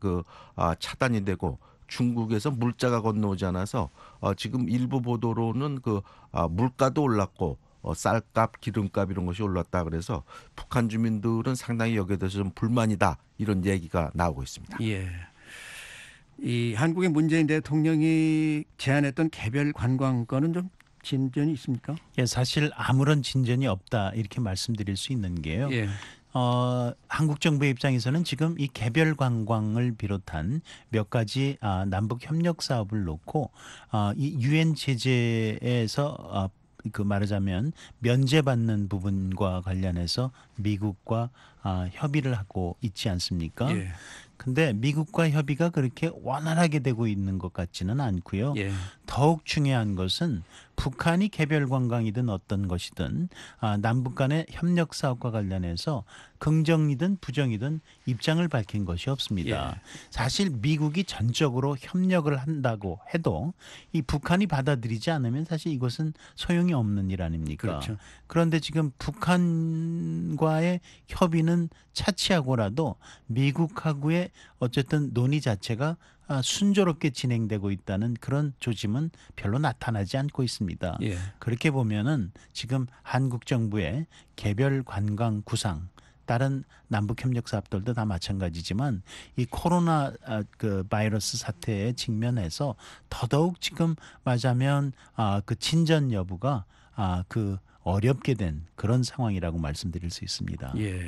차단이 되고 중국에서 물자가 건너오지 않아서 지금 일부 보도로는 물가도 올랐고 쌀값, 기름값 이런 것이 올랐다 그래서 북한 주민들은 상당히 여기에 대해서 좀 불만이다 이런 얘기가 나오고 있습니다. 예. 이 한국의 문재인 대통령이 제안했던 개별 관광권은 좀 진전이 있습니까? 예, 사실 아무런 진전이 없다 이렇게 말씀드릴 수 있는 게요. 예. 한국 정부의 입장에서는 지금 이 개별 관광을 비롯한 몇 가지 남북 협력 사업을 놓고 이 유엔 제재에서 그 말하자면 면제받는 부분과 관련해서 미국과 협의를 하고 있지 않습니까? 예. 근데 미국과 협의가 그렇게 원활하게 되고 있는 것 같지는 않고요. 예. 더욱 중요한 것은 북한이 개별 관광이든 어떤 것이든 남북 간의 협력 사업과 관련해서 긍정이든 부정이든 입장을 밝힌 것이 없습니다. 예. 사실 미국이 전적으로 협력을 한다고 해도 이 북한이 받아들이지 않으면 사실 이것은 소용이 없는 일 아닙니까? 그렇죠. 그런데 지금 북한과의 협의는 차치하고라도 미국하고의 어쨌든 논의 자체가 순조롭게 진행되고 있다는 그런 조짐은 별로 나타나지 않고 있습니다. 예. 그렇게 보면은 지금 한국 정부의 개별 관광 구상 다른 남북 협력 사업들도 다 마찬가지지만 이 코로나 그 바이러스 사태에 직면해서 더더욱 지금 말하자면 그 진전 여부가 그 어렵게 된 그런 상황이라고 말씀드릴 수 있습니다. 예.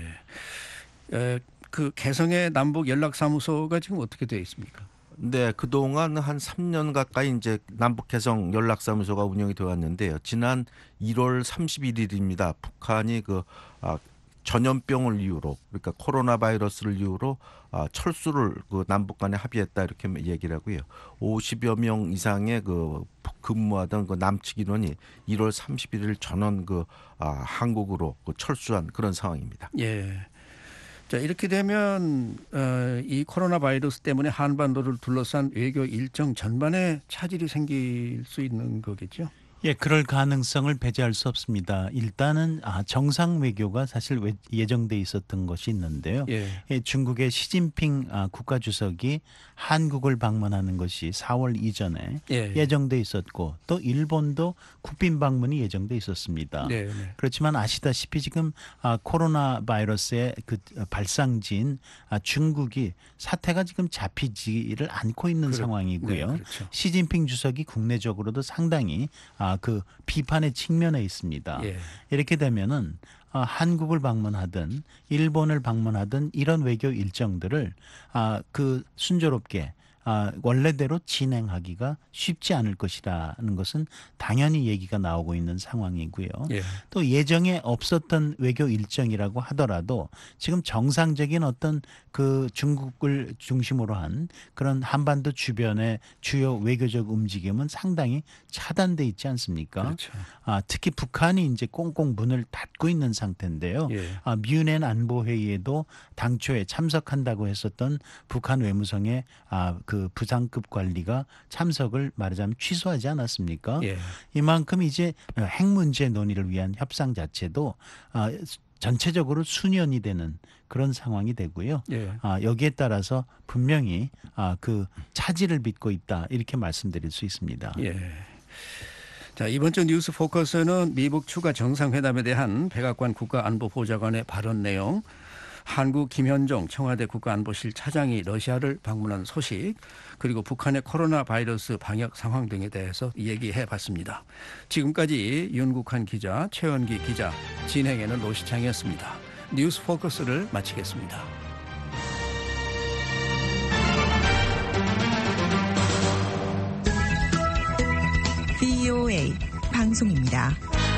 그 개성의 남북 연락사무소가 지금 어떻게 되어 있습니까? 네, 그동안 한 3년 가까이 이제 남북 개성 연락사무소가 운영이 되어 왔는데요. 지난 1월 31일입니다. 북한이 그 전염병을 이유로, 그러니까 코로나 바이러스를 이유로 철수를 그 남북 간에 합의했다 이렇게 얘기를 하고요. 50여 명 이상의 그 근무하던 그 남측 인원이 1월 31일 전원 그 한국으로 그 철수한 그런 상황입니다. 예. 자, 이렇게 되면 이 코로나 바이러스 때문에 한반도를 둘러싼 외교 일정 전반에 차질이 생길 수 있는 거겠죠? 예, 그럴 가능성을 배제할 수 없습니다. 일단은 정상 외교가 사실 예정돼 있었던 것이 있는데요. 예. 예, 중국의 시진핑 국가주석이 한국을 방문하는 것이 4월 이전에 예. 예정돼 있었고 또 일본도 국빈 방문이 예정돼 있었습니다. 네, 네. 그렇지만 아시다시피 지금 코로나 바이러스의 그 발상지인 중국이 사태가 지금 잡히지를 않고 있는 상황이고요. 네, 그렇죠. 시진핑 주석이 국내적으로도 상당히 그 비판의 측면에 있습니다. 예. 이렇게 되면은 한국을 방문하든 일본을 방문하든 이런 외교 일정들을 그 순조롭게 원래대로 진행하기가 쉽지 않을 것이라는 것은 당연히 얘기가 나오고 있는 상황이고요. 예. 또 예정에 없었던 외교 일정이라고 하더라도 지금 정상적인 어떤 그 중국을 중심으로 한 그런 한반도 주변의 주요 외교적 움직임은 상당히 차단돼 있지 않습니까? 그렇죠. 특히 북한이 이제 꽁꽁 문을 닫고 있는 상태인데요. 예. 미은엔 안보회의에도 당초에 참석한다고 했었던 북한 외무성의 그 부상급 관리가 참석을 말하자면 취소하지 않았습니까? 예. 이만큼 이제 핵 문제 논의를 위한 협상 자체도 전체적으로 수년이 되는 그런 상황이 되고요. 예. 여기에 따라서 분명히 그 차질을 빚고 있다 이렇게 말씀드릴 수 있습니다. 예. 자, 이번 주 뉴스 포커스는 미북 추가 정상회담에 대한 백악관 국가안보보좌관의 발언 내용, 한국 김현종 청와대 국가안보실 차장이 러시아를 방문한 소식, 그리고 북한의 코로나 바이러스 방역 상황 등에 대해서 얘기해 봤습니다. 지금까지 윤국한 기자, 최원기 기자, 진행에는 노시창이었습니다. 뉴스 포커스를 마치겠습니다. VOA 방송입니다.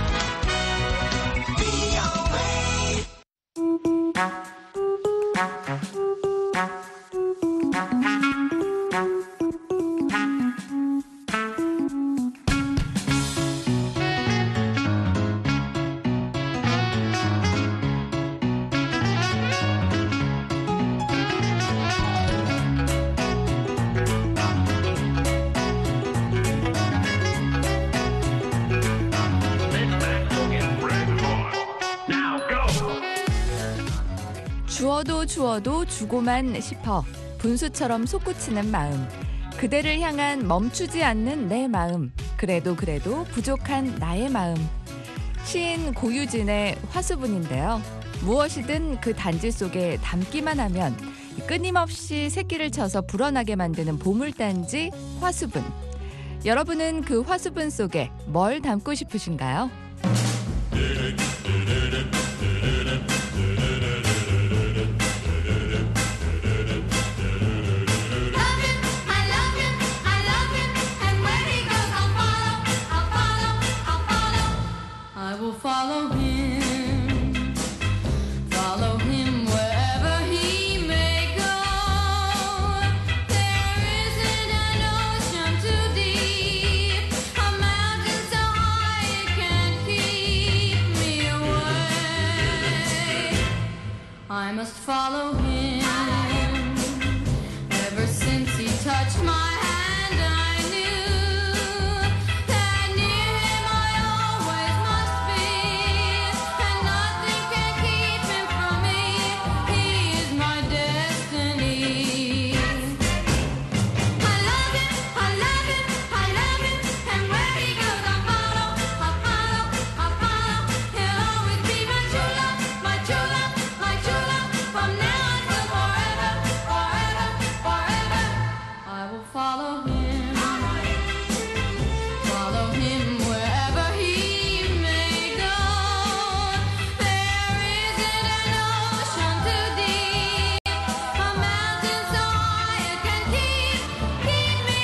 주어도 주고만 싶어 분수처럼 솟구치는 마음, 그대를 향한 멈추지 않는 내 마음, 그래도 부족한 나의 마음. 시인 고유진의 화수분인데요. 무엇이든 그 단지 속에 담기만 하면 끊임없이 새끼를 쳐서 불어나게 만드는 보물단지 화수분. 여러분은 그 화수분 속에 뭘 담고 싶으신가요? Follow him, follow him wherever he may go. There isn't an ocean too deep, a mountain so high it can't keep me away. I must follow him. Ever since he touched my hand, I knew that near him I always must be, and nothing can keep him from me. He is my destiny. I love him, I love him, I love him, and where he goes I follow, I follow, I follow. He'll always be my true love, my true love, my true love, from now until forever, forever, forever. I will follow him, follow him wherever he may go. There isn't an ocean too deep, a mountain so high it can keep me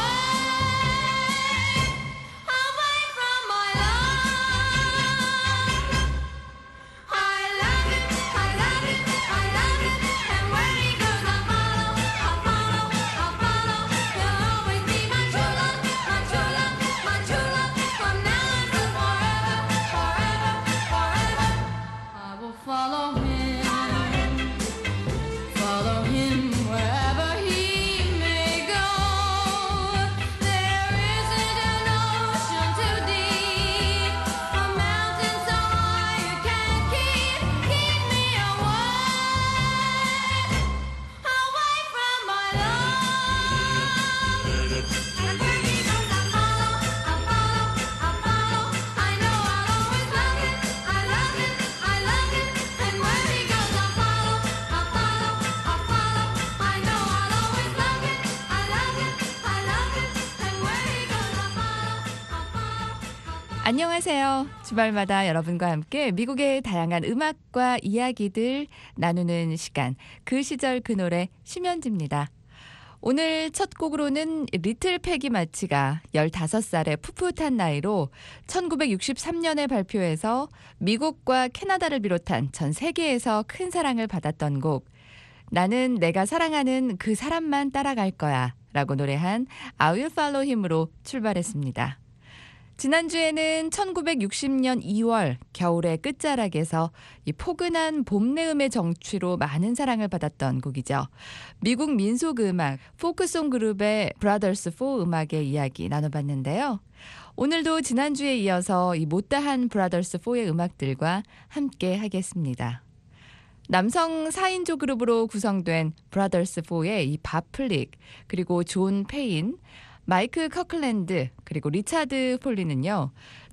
away from my love. I love him, I love him, I love him, and where he goes I follow, I follow, I follow. He'll always be my true love, my true love, my true love, from now until forever, forever, forever. I will follow him wherever he may go. There isn't an ocean too deep, a mountain so high it can't keep me away from my love. And where he goes I follow, I follow, I follow. I know I'll always love him, I love him, I love him, and where he goes I follow, I follow, I follow. I know I'll always love him, I love him, I love him, and where he goes I follow, I follow. 안녕하세요. 주말마다 여러분과 함께 미국의 다양한 음악과 이야기들 나누는 시간. 그 시절 그 노래 심연지입니다. 오늘 첫 곡으로는 리틀 패기 마치가 15살의 풋풋한 나이로 1963년에 발표해서 미국과 캐나다를 비롯한 전 세계에서 큰 사랑을 받았던 곡 나는 내가 사랑하는 그 사람만 따라갈 거야 라고 노래한 I Will Follow Him으로 출발했습니다. 지난주에는 1960년 2월 겨울의 끝자락에서 이 포근한 봄내음의 정취로 많은 사랑을 받았던 곡이죠. 미국 민속 음악 포크송 그룹의 브라더스 4 음악의 이야기 나눠봤는데요. 오늘도 지난주에 이어서 이 못다한 브라더스 4의 음악들과 함께 하겠습니다. 남성 4인조 그룹으로 구성된 브라더스 4의 이 바플릭 그리고 존 페인 마이크 커클랜드 그리고 리차드 폴리는요.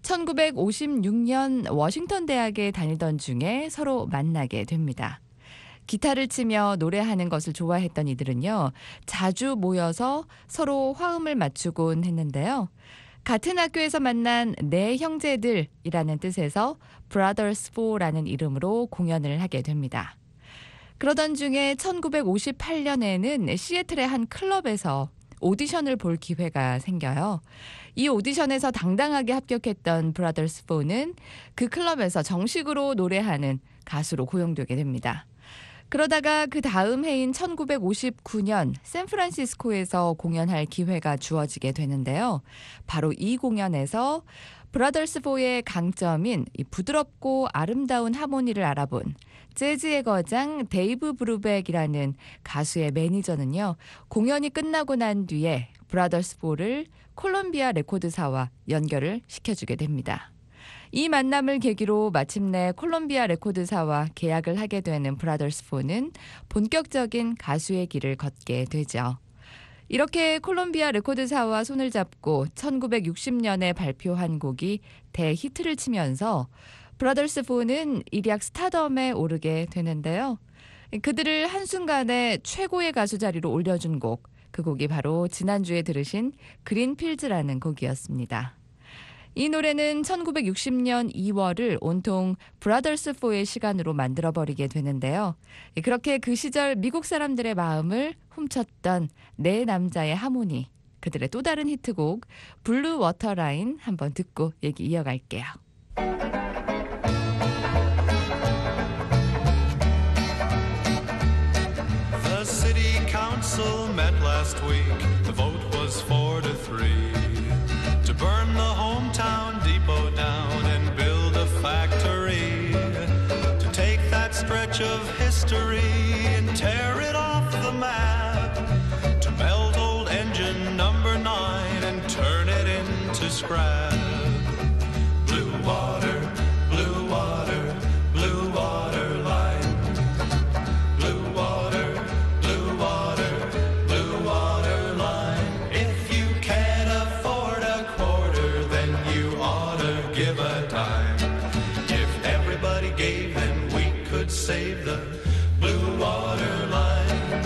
1956년 워싱턴 대학에 다니던 중에 서로 만나게 됩니다. 기타를 치며 노래하는 것을 좋아했던 이들은요. 자주 모여서 서로 화음을 맞추곤 했는데요. 같은 학교에서 만난 네 형제들이라는 뜻에서 Brothers 4라는 이름으로 공연을 하게 됩니다. 그러던 중에 1958년에는 시애틀의 한 클럽에서 오디션을 볼 기회가 생겨요. 이 오디션에서 당당하게 합격했던 브라더스 4는 그 클럽에서 정식으로 노래하는 가수로 고용되게 됩니다. 그러다가 그 다음 해인 1959년 샌프란시스코에서 공연할 기회가 주어지게 되는데요. 바로 이 공연에서 브라더스 4의 강점인 이 부드럽고 아름다운 하모니를 알아본 재즈의 거장 데이브 브루백이라는 가수의 매니저는요. 공연이 끝나고 난 뒤에 브라더스 4를 콜롬비아 레코드사와 연결을 시켜주게 됩니다. 이 만남을 계기로 마침내 콜롬비아 레코드사와 계약을 하게 되는 브라더스 4는 본격적인 가수의 길을 걷게 되죠. 이렇게 콜롬비아 레코드사와 손을 잡고 1960년에 발표한 곡이 대히트를 치면서 브라더스 4는 일약 스타덤에 오르게 되는데요. 그들을 한순간에 최고의 가수 자리로 올려준 곡 그 곡이 바로 지난주에 들으신 그린필즈라는 곡이었습니다. 이 노래는 1960년 2월을 온통 브라더스 4의 시간으로 만들어버리게 되는데요. 그렇게 그 시절 미국 사람들의 마음을 훔쳤던 네 남자의 하모니, 그들의 또 다른 히트곡 블루 워터 라인 한번 듣고 얘기 이어갈게요. The city council met last week. The vote was 4-3 to burn the hometown depot down and build a factory, to take that stretch of history and tear it off the map, to melt old engine number 9 and turn it into scrap. Blue water, blue water, blue water line. Blue water, blue water, blue water line. If you can't afford a quarter, then you ought to give a dime. If everybody gave, then we could save the blue water line.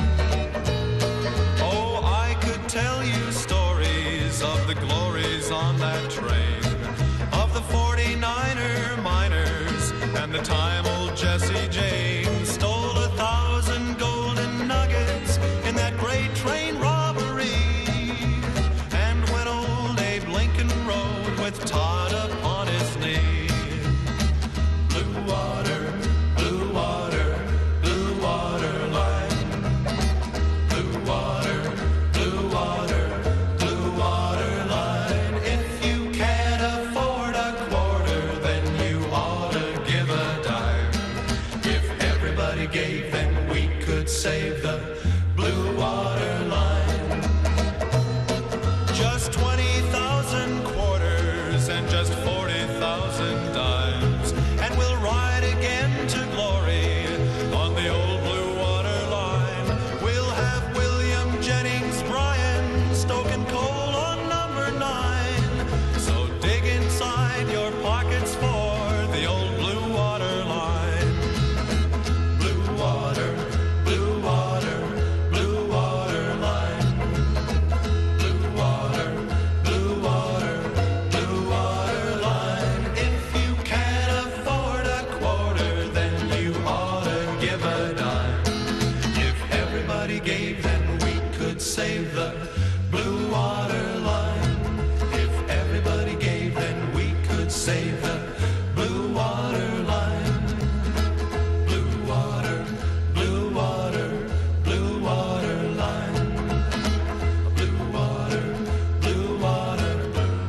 Oh, I could tell you stories of the glories on that train, of the 49er miners and the time old Jesse James stole 1,000 golden nuggets in that great train robbery, and when old Abe Lincoln rode with Todd upon his knee. Blue water, blue water, blue water line. Blue water, blue water, blue water line. If you can't afford a quarter, then you ought to give a dime. If everybody gave, then we could save the blue water line. Just 20,000 quarters and just 40,000 dimes, and we'll ride again to glory on the old blue water line. We'll have William Jennings Bryan stoking coal on number 9. So dig inside your pockets for the old blue water line. Blue water, blue water, blue water line. Blue water, blue water, blue water line. If you can't afford a quarter, then you ought to give a dime. If everybody gave, then we could save the blue water line. If everybody gave, then we could save the blue water line. Blue water, blue water, blue water line. Blue water, blue water,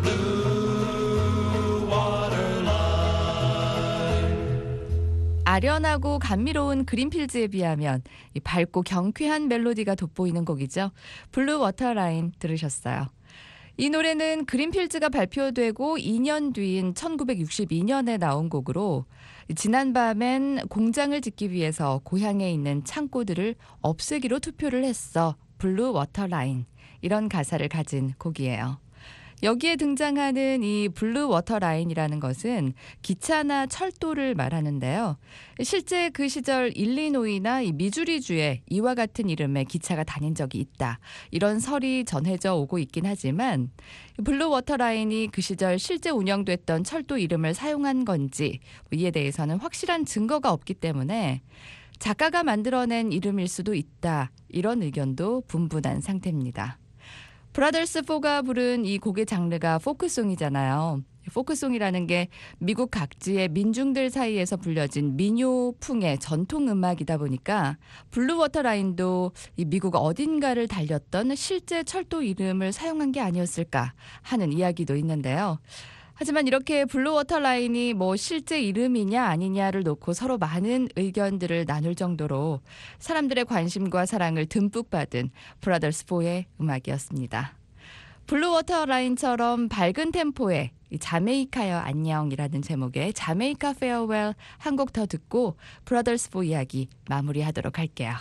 blue water line. 아련하고 감미로운 그린필즈에 비하면 이 밝고 경쾌한 멜로디가 돋보이는 곡이죠. 블루 워터 라인 들으셨어요. 이 노래는 그린필즈가 발표되고 2년 뒤인 1962년에 나온 곡으로 지난밤엔 공장을 짓기 위해서 고향에 있는 창고들을 없애기로 투표를 했어. 블루 워터 라인. 이런 가사를 가진 곡이에요. 여기에 등장하는 이 블루 워터 라인이라는 것은 기차나 철도를 말하는데요. 실제 그 시절 일리노이나 이 미주리주에 이와 같은 이름의 기차가 다닌 적이 있다. 이런 설이 전해져 오고 있긴 하지만 블루 워터 라인이 그 시절 실제 운영됐던 철도 이름을 사용한 건지 이에 대해서는 확실한 증거가 없기 때문에 작가가 만들어낸 이름일 수도 있다. 이런 의견도 분분한 상태입니다. 브라더스 4가 부른 이 곡의 장르가 포크송이잖아요. 포크송이라는 게 미국 각지의 민중들 사이에서 불려진 민요풍의 전통 음악이다 보니까 블루워터 라인도 이 미국 어딘가를 달렸던 실제 철도 이름을 사용한 게 아니었을까 하는 이야기도 있는데요. 하지만 이렇게 블루워터 라인이 뭐 실제 이름이냐 아니냐를 놓고 서로 많은 의견들을 나눌 정도로 사람들의 관심과 사랑을 듬뿍 받은 브라더스 4의 음악이었습니다. 블루워터 라인처럼 밝은 템포의 자메이카여 안녕이라는 제목의 자메이카 페어웰 한 곡 더 듣고 브라더스 4 이야기 마무리하도록 할게요.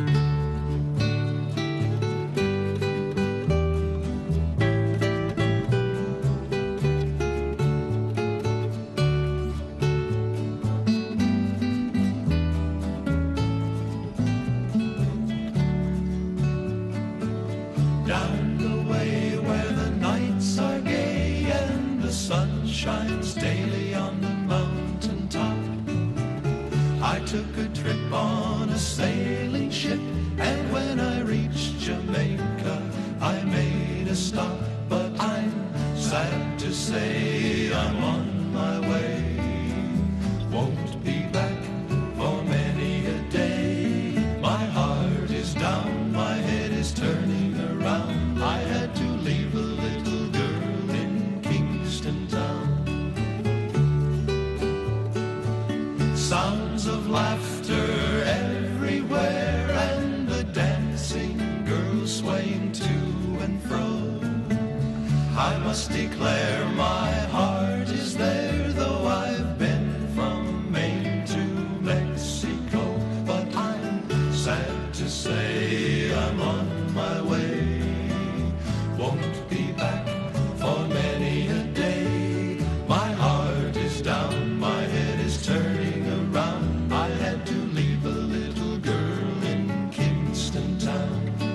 Down shines daily on the mountain top. I took a trip on a sailing ship, and when I reached Jamaica, I made a stop. But I'm sad to say I'm on my way. Won't be back for many a day. My heart is down, my head is turning around. I had to leave a little girl in Kingston town. Sounds of laughter everywhere, and the dancing girls swaying to and fro. I must declare my heart is there, though I've been from Maine to Mexico. But I'm sad to say I'm on my way. Won't be back for many a day. My heart is down, my head is turning around. I had to leave a little girl in Kingston town.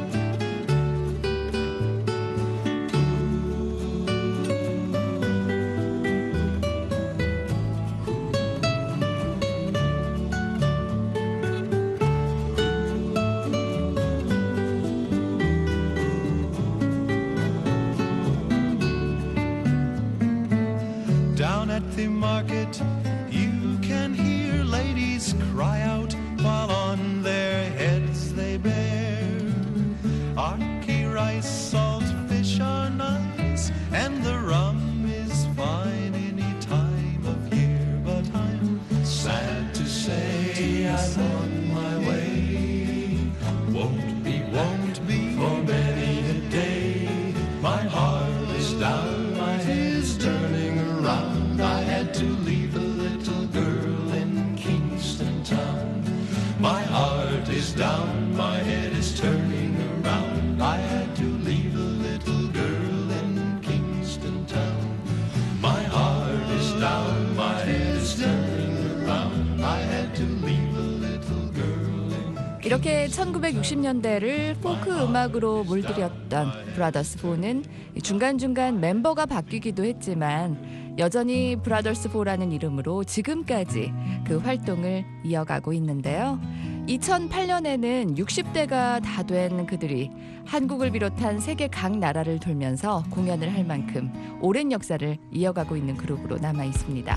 Down at the market, you can hear ladies cry out while on their heads they bear ackee rice, salt fish are nice, and the rum is fine any time of year. But I'm sad to say I'm on my way. Won't be for many a day. My heart is down, my head is turning around. I had to leave a little girl in Kingston town. My heart is down, my head is turning around. I had to leave a little girl in Kingston town. My heart is down, my head is turning around. I had to leave a little girl in. 이렇게 1960년대를 포크 음악으로 물들였던 브라더스 4는 중간중간 멤버가 바뀌기도 했지만 여전히 브라더스 4라는 이름으로 지금까지 그 활동을 이어가고 있는데요. 2008년에는 60대가 다 된 그들이 한국을 비롯한 세계 각 나라를 돌면서 공연을 할 만큼 오랜 역사를 이어가고 있는 그룹으로 남아 있습니다.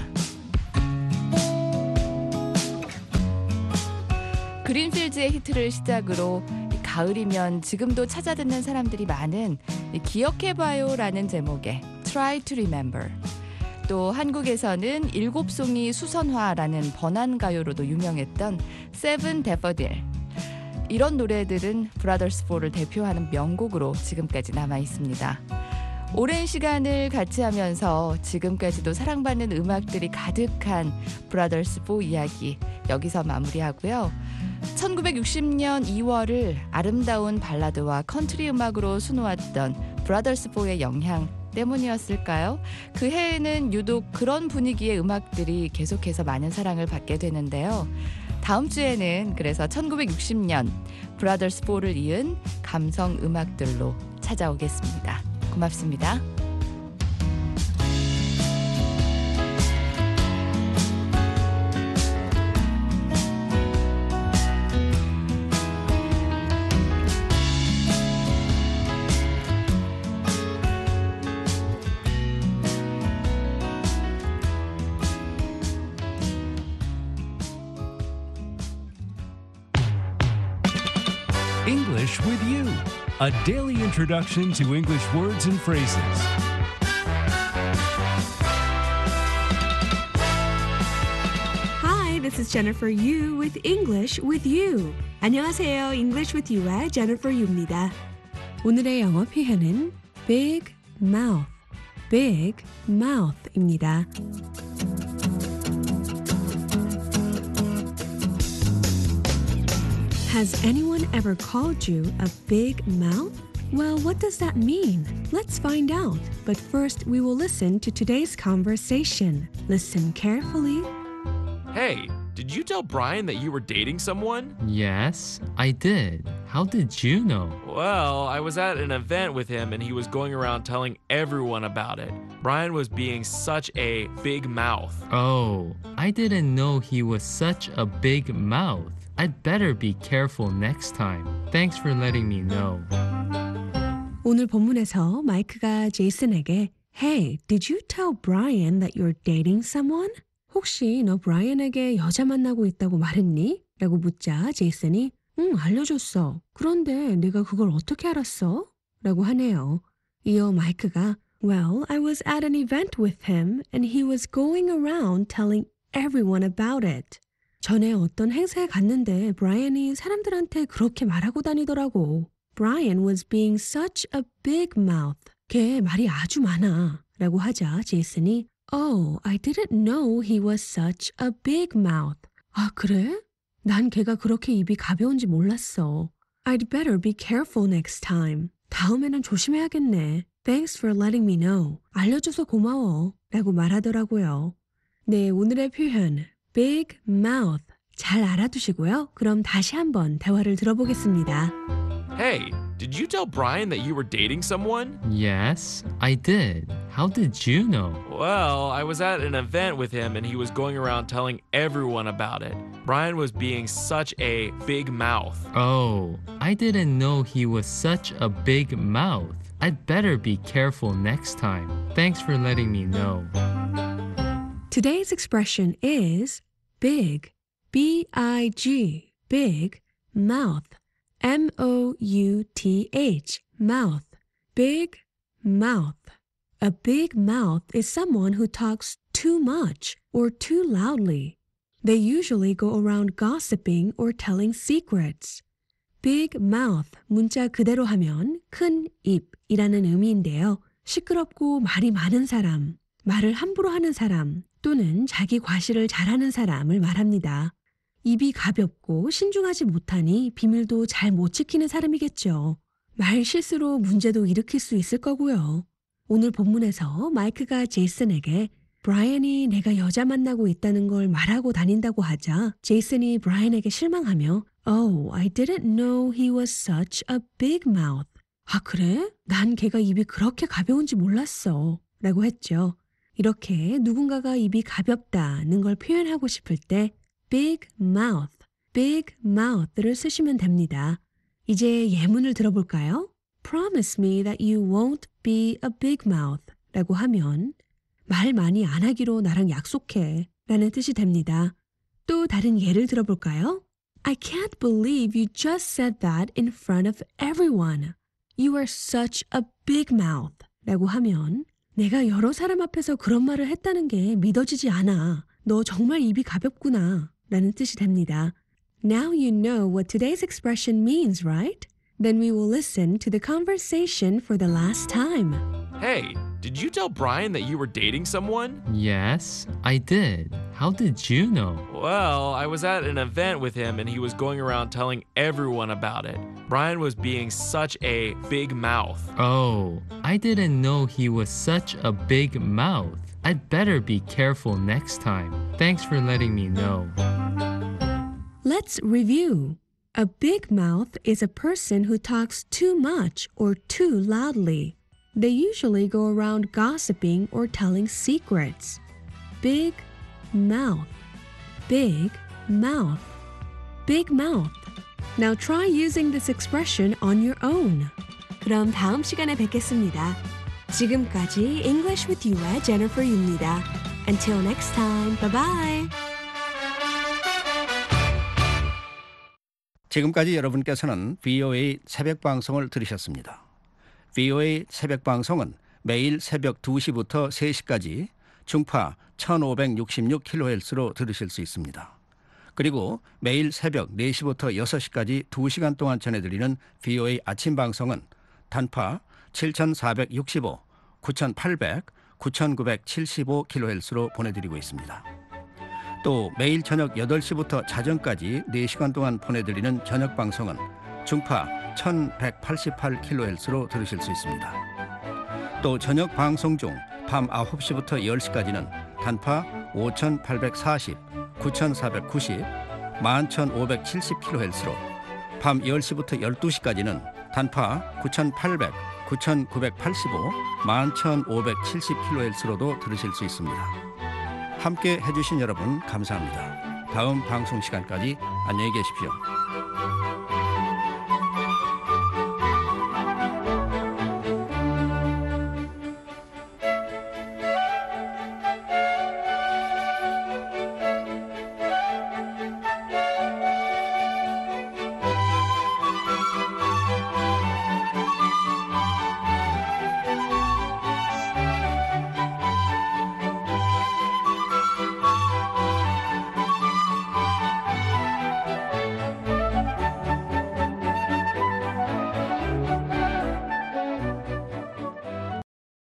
그린필즈의 히트를 시작으로 가을이면 지금도 찾아듣는 사람들이 많은 기억해봐요라는 제목의 Try to Remember. 또 한국에서는 일곱송이 수선화라는 번안가요로도 유명했던 세븐 데퍼딜. 이런 노래들은 브라더스 4를 대표하는 명곡으로 지금까지 남아 있습니다. 오랜 시간을 같이 하면서 지금까지도 사랑받는 음악들이 가득한 브라더스 4 이야기 여기서 마무리하고요. 1960년 2월을 아름다운 발라드와 컨트리 음악으로 수놓았던 브라더스 4의 영향 때문이었을까요? 그 해에는 유독 그런 분위기의 음악들이 계속해서 많은 사랑을 받게 되는데요. 다음 주에는 그래서 1960년 브라더스 4를 이은 감성 음악들로 찾아오겠습니다. 고맙습니다. English with You, a daily introduction to English words and phrases. Hi, this is Jennifer Yu with English with You. 안녕하세요. English with You의 Jennifer Yu입니다. 오늘의 영어 표현은 big mouth, big mouth입니다. Has anyone ever called you a big mouth? Well, what does that mean? Let's find out. But first, we will listen to today's conversation. Listen carefully. Hey, did you tell Brian that you were dating someone? Yes, I did. How did you know? Well, I was at an event with him and he was going around telling everyone about it. Brian was being such a big mouth. Oh, I didn't know he was such a big mouth. I'd better be careful next time. Thanks for letting me know. 오늘 본문에서 마이크가 제이슨에게 Hey, did you tell Brian that you're dating someone? 혹시 너 브라이언에게 여자 만나고 있다고 말했니? 라고 묻자 제이슨이 응, 알려줬어. 그런데 네가 그걸 어떻게 알았어? 라고 하네요. 이어 마이크가 Well, I was at an event with him and he was going around telling everyone about it. 전에 어떤 행사에 갔는데 브라이언이 사람들한테 그렇게 말하고 다니더라고. Brian was being such a big mouth. 걔 말이 아주 많아. 라고 하자 제이슨이 Oh, I didn't know he was such a big mouth. 아, 그래? 난 걔가 그렇게 입이 가벼운지 몰랐어. I'd better be careful next time. 다음에는 조심해야겠네. Thanks for letting me know. 알려줘서 고마워. 라고 말하더라고요. 네, 오늘의 표현 big mouth 잘 알아두시고요. 그럼 다시 한번 대화를 들어보겠습니다. Hey, did you tell Brian that you were dating someone? Yes, I did. How did you know? Well, I was at an event with him and he was going around telling everyone about it. Brian was being such a big mouth. Oh, I didn't know he was such a big mouth. I'd better be careful next time. Thanks for letting me know. Today's expression is big, B-I-G, big, mouth, M-O-U-T-H, mouth, big mouth. A big mouth is someone who talks too much or too loudly. They usually go around gossiping or telling secrets. Big mouth, 문자 그대로 하면 큰 입이라는 의미인데요. 시끄럽고 말이 많은 사람, 말을 함부로 하는 사람 또는 자기 과시를 잘하는 사람을 말합니다. 입이 가볍고 신중하지 못하니 비밀도 잘 못 지키는 사람이겠죠. 말 실수로 문제도 일으킬 수 있을 거고요. 오늘 본문에서 마이크가 제이슨에게 브라이언이 내가 여자 만나고 있다는 걸 말하고 다닌다고 하자 제이슨이 브라이언에게 실망하며 Oh, I didn't know he was such a big mouth. 아, 그래? 난 걔가 입이 그렇게 가벼운지 몰랐어. 라고 했죠. 이렇게 누군가가 입이 가볍다는 걸 표현하고 싶을 때 big mouth를 쓰시면 됩니다. 이제 예문을 들어볼까요? Promise me that you won't be a big mouth 라고 하면 말 많이 안 하기로 나랑 약속해 라는 뜻이 됩니다. 또 다른 예를 들어볼까요? I can't believe you just said that in front of everyone. You are such a big mouth 라고 하면 내가 여러 사람 앞에서 그런 말을 했다는 게 믿어지지 않아. 너 정말 입이 가볍구나 라는 뜻이 됩니다. Now you know what today's expression means, right? Then we will listen to the conversation for the last time. Hey, did you tell Brian that you were dating someone? Yes, I did. How did you know? Well, I was at an event with him and he was going around telling everyone about it. Brian was being such a big mouth. Oh, I didn't know he was such a big mouth. I'd better be careful next time. Thanks for letting me know. Let's review. A big mouth is a person who talks too much or too loudly. They usually go around gossiping or telling secrets. Big mouth, big mouth, big mouth. Now try using this expression on your own. 그럼 다음 시간에 뵙겠습니다. 지금까지 English with You의 Jennifer Yu입니다. Until next time, bye bye. 지금까지 여러분께서는 VOA 새벽 방송을 들으셨습니다. VOA 새벽 방송은 매일 새벽 2시부터 3시까지 중파 1566kHz로 들으실 수 있습니다. 그리고 매일 새벽 4시부터 6시까지 2시간 동안 전해드리는 VOA 아침 방송은 단파 7465, 9800, 9975kHz로 보내드리고 있습니다. 또 매일 저녁 8시부터 자정까지 4시간 동안 보내드리는 저녁 방송은 중파 1188kHz로 들으실 수 있습니다. 또 저녁 방송 중 밤 9시부터 10시까지는 단파 5840, 9490, 11570kHz로 밤 10시부터 12시까지는 단파 9,800, 9,985, 11,570kHz로도 들으실 수 있습니다. 함께 해주신 여러분 감사합니다. 다음 방송 시간까지 안녕히 계십시오.